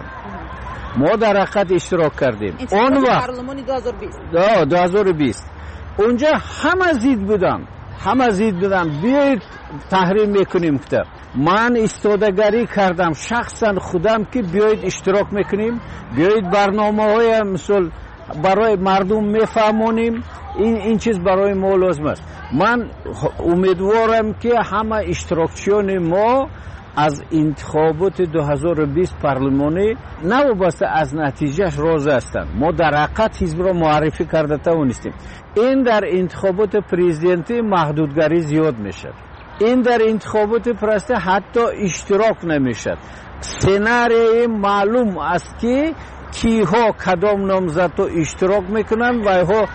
ما در حقیقت اشتراک کردیم. اون وقت پارلمان دو هزار و بیست دو هزار و بیست اونجا همه زید بودن همه زید بودن بیایید تحریم میکنیم که من استادگری کردم شخصا خودم که بیایید اشتراک میکنیم، بیایید برنامه های مثل برای مردم میفهمونیم، این این چیز برای ما لازم است. من امیدوارم که همه اشتراکچیان ما از انتخابات دو هزار و بیست پارلمانی نوابسته از نتیجهش راضی هستند. ما در حقیقت حزب را معرفی کرده توانستیم. این در انتخابات پرزیدنتی محدودگری زیاد میشه، این در انتخابات پرسته حتی اشتراک نمیشد. سناریوی معلوم است که کیها کدام نامزد اشتراک میکنن و ها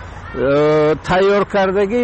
تیار کردگی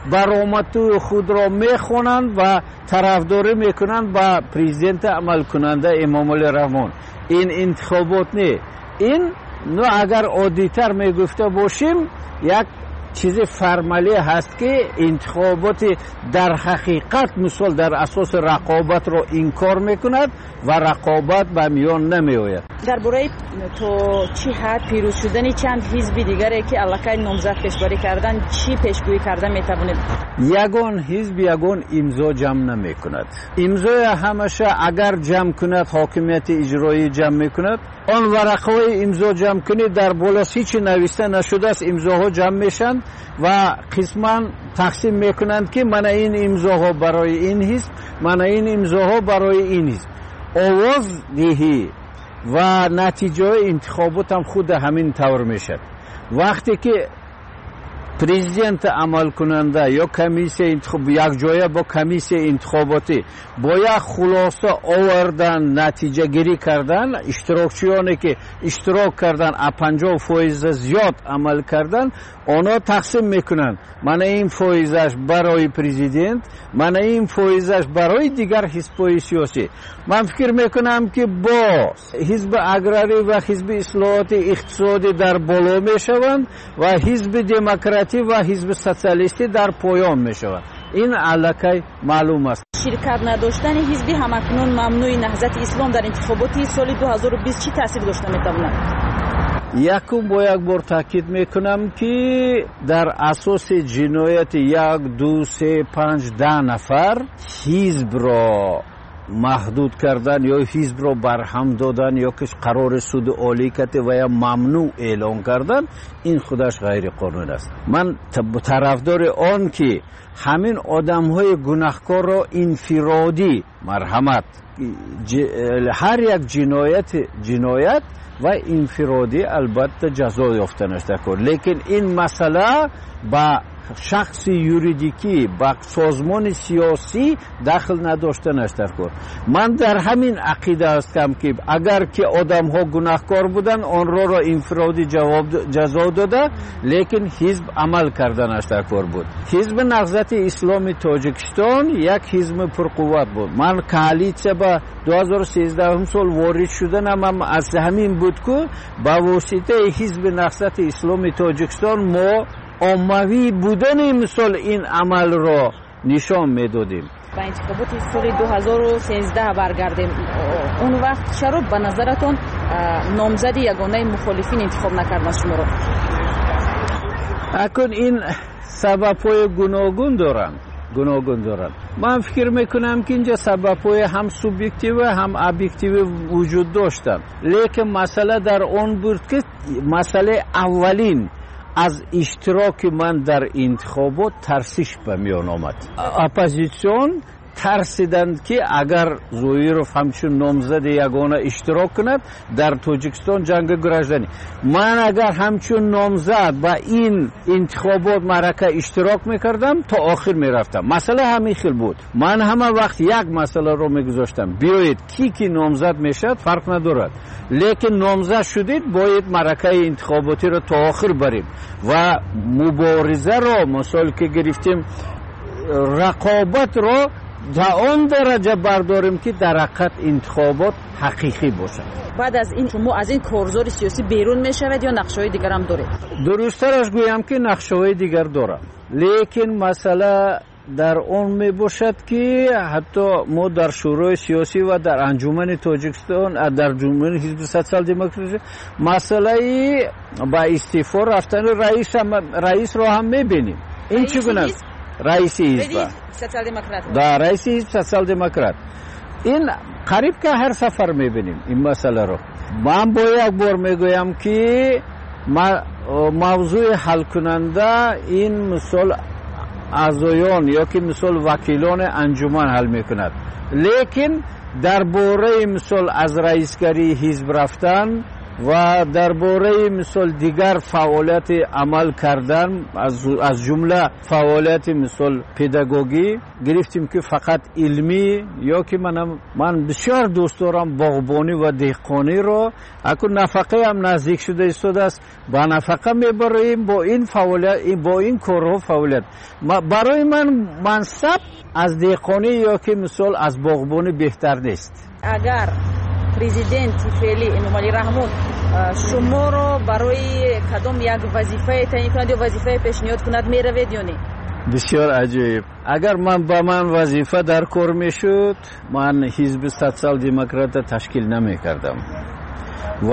برآمد خود را میخونند و طرفداری میکنند با پرزیدنت عمل کننده امام علی رحمان. این انتخابات نه، این نو اگر عادی‌تر میگفته باشیم یک چیز فرمالی هست که انتخابات در حقیقت مثال در اساس رقابت را انکار میکند و رقابت به میان نمی آید. درباره تو چی حد پیروز شدن چند حزب دیگری که علاقه نامزد پیشبری کردن چی پیشگویی کرده میتوانید؟ یگان حزب یگان امضا جمع نمی کند. امضای همشه اگر جمع کند حاکمیت اجرایی جمع میکند، آن ورقهای امضا جمع کنید در بالا هیچ نوشته نشده است، امضاها جمع میشن و قسما تقسیم میکنند که من این امضاها برای این حزب، من این امضاها برای این حزب. آواز دهی و نتیجه انتخابات هم خود همین طور میشد. وقتی که پرزیدنت عمل کننده یا کمیسیون انتخاب یک جایه با کمیسیون انتخاباتی با یک خلاصه آوردن نتیجه گیری کردن، اشتراکچیانی که اشتراک کردن پنجاه فایز زیاد عمل کردن آنها تقسیم میکنن، من این فایزش برای پرزیدنت، من این فایزش برای دیگر حزب‌های سیاسی. من فکر میکنم که با حزب اگراری و حزب اصلاحات اقتصادی در بالا میشوند و حزب دموکراتی و حزب سوسیالیستی در پایان میشوند. این علاقه معلوم است. شرکت نداشتن حزبی همکنون ممنوع نهضت اسلام در انتخابات سال دو هزار و بیست چی تاثیر داشته میتواند؟ یکم با یک بار تاکید میکنم که در اساس جنایت یک دو سه پنج ده نفر حزب را محدود کردن یا حزب رو برهم دادن یا که قرار سود عالی کرده و یا ممنوع اعلام کردن، این خودش غیر قانون است. من طرفدار آن که همین آدم های گناهکار را انفرادی مرحمت، هر یک جنایت جنایت و انفرادی البته جزا یافتن است، لیکن این مسئله با شخص یوریدیکی با سازمان سیاسی دخل نداشتن است. من در همین عقیده هستم که اگر که آدم ها گناهکار بودن آن را را انفرادی جواب جزا داده، لیکن حزب عمل کردن است بود. حزب نهضت اسلامی تاجیکستان یک حزب پرقوت بود. من کالیسیا با دو هزار و سیزده سال وارد شدنم هم از همین بود که با واسطه حزب نهضت اسلامی تاجیکستان ما عمومی بودن مثل این عمل را نشان میدادیم. با انتخابات سال دو هزار و سیزده برگردیم. اون وقت چرا به نظرتون نامزد یگانه مخالفین انتخاب نکردن شما رو؟ اکنون این سبب‌های گوناگون دارن. گوناگون دارن. من فکر میکنم که اینجا سبب‌های هم سوبژکتیو هم ابجکتیو وجود داشتن. لیکن مسئله در اون بود که مسئله اولین از اشتراک من در انتخابات ترسیش به میان آمد. اپوزیسیون ترسیدند که اگر زویروف همچون نامزد یگانه اشتراک کند در تاجیکستان جنگ گراژدنی، من اگر همچون نامزد با این انتخابات معرکه اشتراک میکردم تا آخر میرفتم. مسئله همین خیل بود. من همه وقت یک مسئله رو میگذاشتم، بیایید کی کی نامزد میشد فرق ندارد، لیکن نامزد شدید باید معرکه انتخاباتی رو تا آخر بریم و مبارزه رو مثال که گرفتیم رقابت رو تا اون درجه برداریم که در حقیقت انتخابات حقیقی باشد. بعد از این شما از این کارزار سیاسی بیرون میشوید یا نقشه‌های دیگر هم داره؟ درست‌ترش گویم که نقشه‌های دیگر دارم، لیکن مسئله در اون می باشد که حتی ما در شورای سیاسی و در انجمن تاجیکستان در انجمن حزب سوسیال دموکراسی مسئله با استعفا رفتن رئیس رئیس رو هم می‌بینیم. این چگونه است؟ رئیس حزب سوسیال دموکرات دا رئیس حزب سوسیال دموکرات این قریب که هر سفر میبینیم این مسئله رو. من با یک بار میگویم که موضوع حل کننده این مثال اعضایان یا که مثال وکیلان انجمن حل میکند، لیکن درباره مثال از رئیسگری حزب رفتن و درباره مثال دیگر فعالیت عمل کردن از از جمله فعالیت مثال پداگوژی گرفتیم که فقط علمی یا که من من بسیار دوست دارم باغبانی و دهقانی رو، اکنون نفقه هم نزدیک شده ایستاده است، با نفقه میبریم با این فعالیت با این کارها فعالیت. برای من منصب از دهقانی یا که مثال از باغبانی بهتر نیست. اگر پرزیدنت فعلی امامعلی رحمون شما رو برای کدام یک وظیفه تعیین کند یا وظیفه پیشنهاد کند میروید یا نه؟ بسیار عجیب. اگر من با من وظیفه در کار میشد من حزب سوسیال دموکرات تشکیل نمی کردم و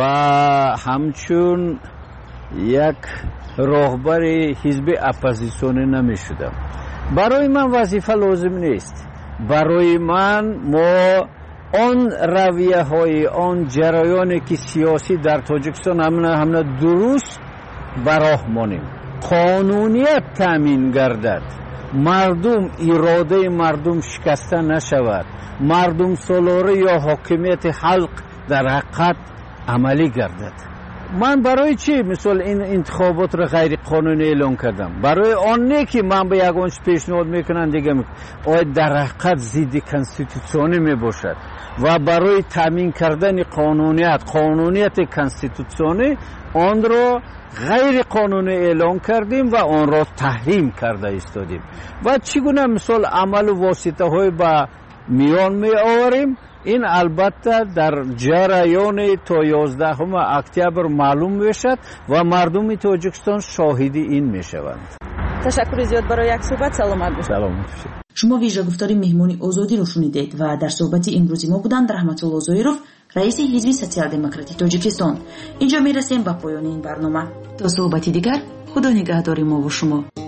همچون یک راهبر حزب اپوزیسیونی نمی شدم. برای من وظیفه لازم نیست. برای من ما آن رویه های آن جریانی که سیاسی در تاجیکستان همه همه درست براه مانیم، قانونیت تامین گردد، مردم اراده مردم شکسته نشود، مردم سالاره یا حاکمیت خلق در حقیقت عملی گردد. من برای چی مثل این انتخابات را غیر قانونی اعلام کردم؟ برای آن نه که من به یگانش پیشنهاد میکنم دیگه آید در حقیقت ضد کانستیتوسیونی می باشد و برای تامین کردن قانونیت قانونیت کانستیتوسیونی آن را غیر قانونی اعلام کردیم و آن را تحریم کرده ایستادیم و چگونه مثل عمل و واسطه های با میان می آوریم. این البته در جریان تا یازدهم اکتبر معلوم میشد و مردم تاجیکستان شاهدی این میشوند. تشکر زیاد برای یک صحبت. سلامت باشید. سلامت. شما ویژه گفتار مهمانی آزادی رو شنیدید و در صحبت امروزی ما بودند رحمت الله زویروف، رئیس حزب سوسیال دموکراتی تاجیکستان. اینجا میرسیم به پایان این برنامه. تا صحبتی دیگر خدا نگهدار ما و شما.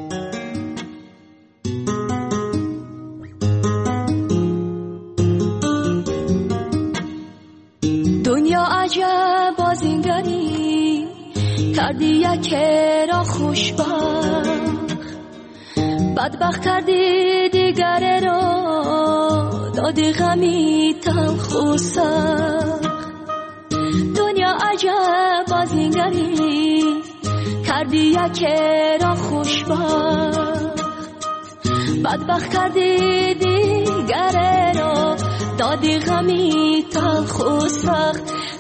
کردی یک را خوشبخت، بدبخت کردی دیگر را دادی غمی تلخ و سخت. دنیا عجب از این گری کردی یک را خوشبخت، بدبخت کردی دیگر را دادی غمی تلخ و سخت.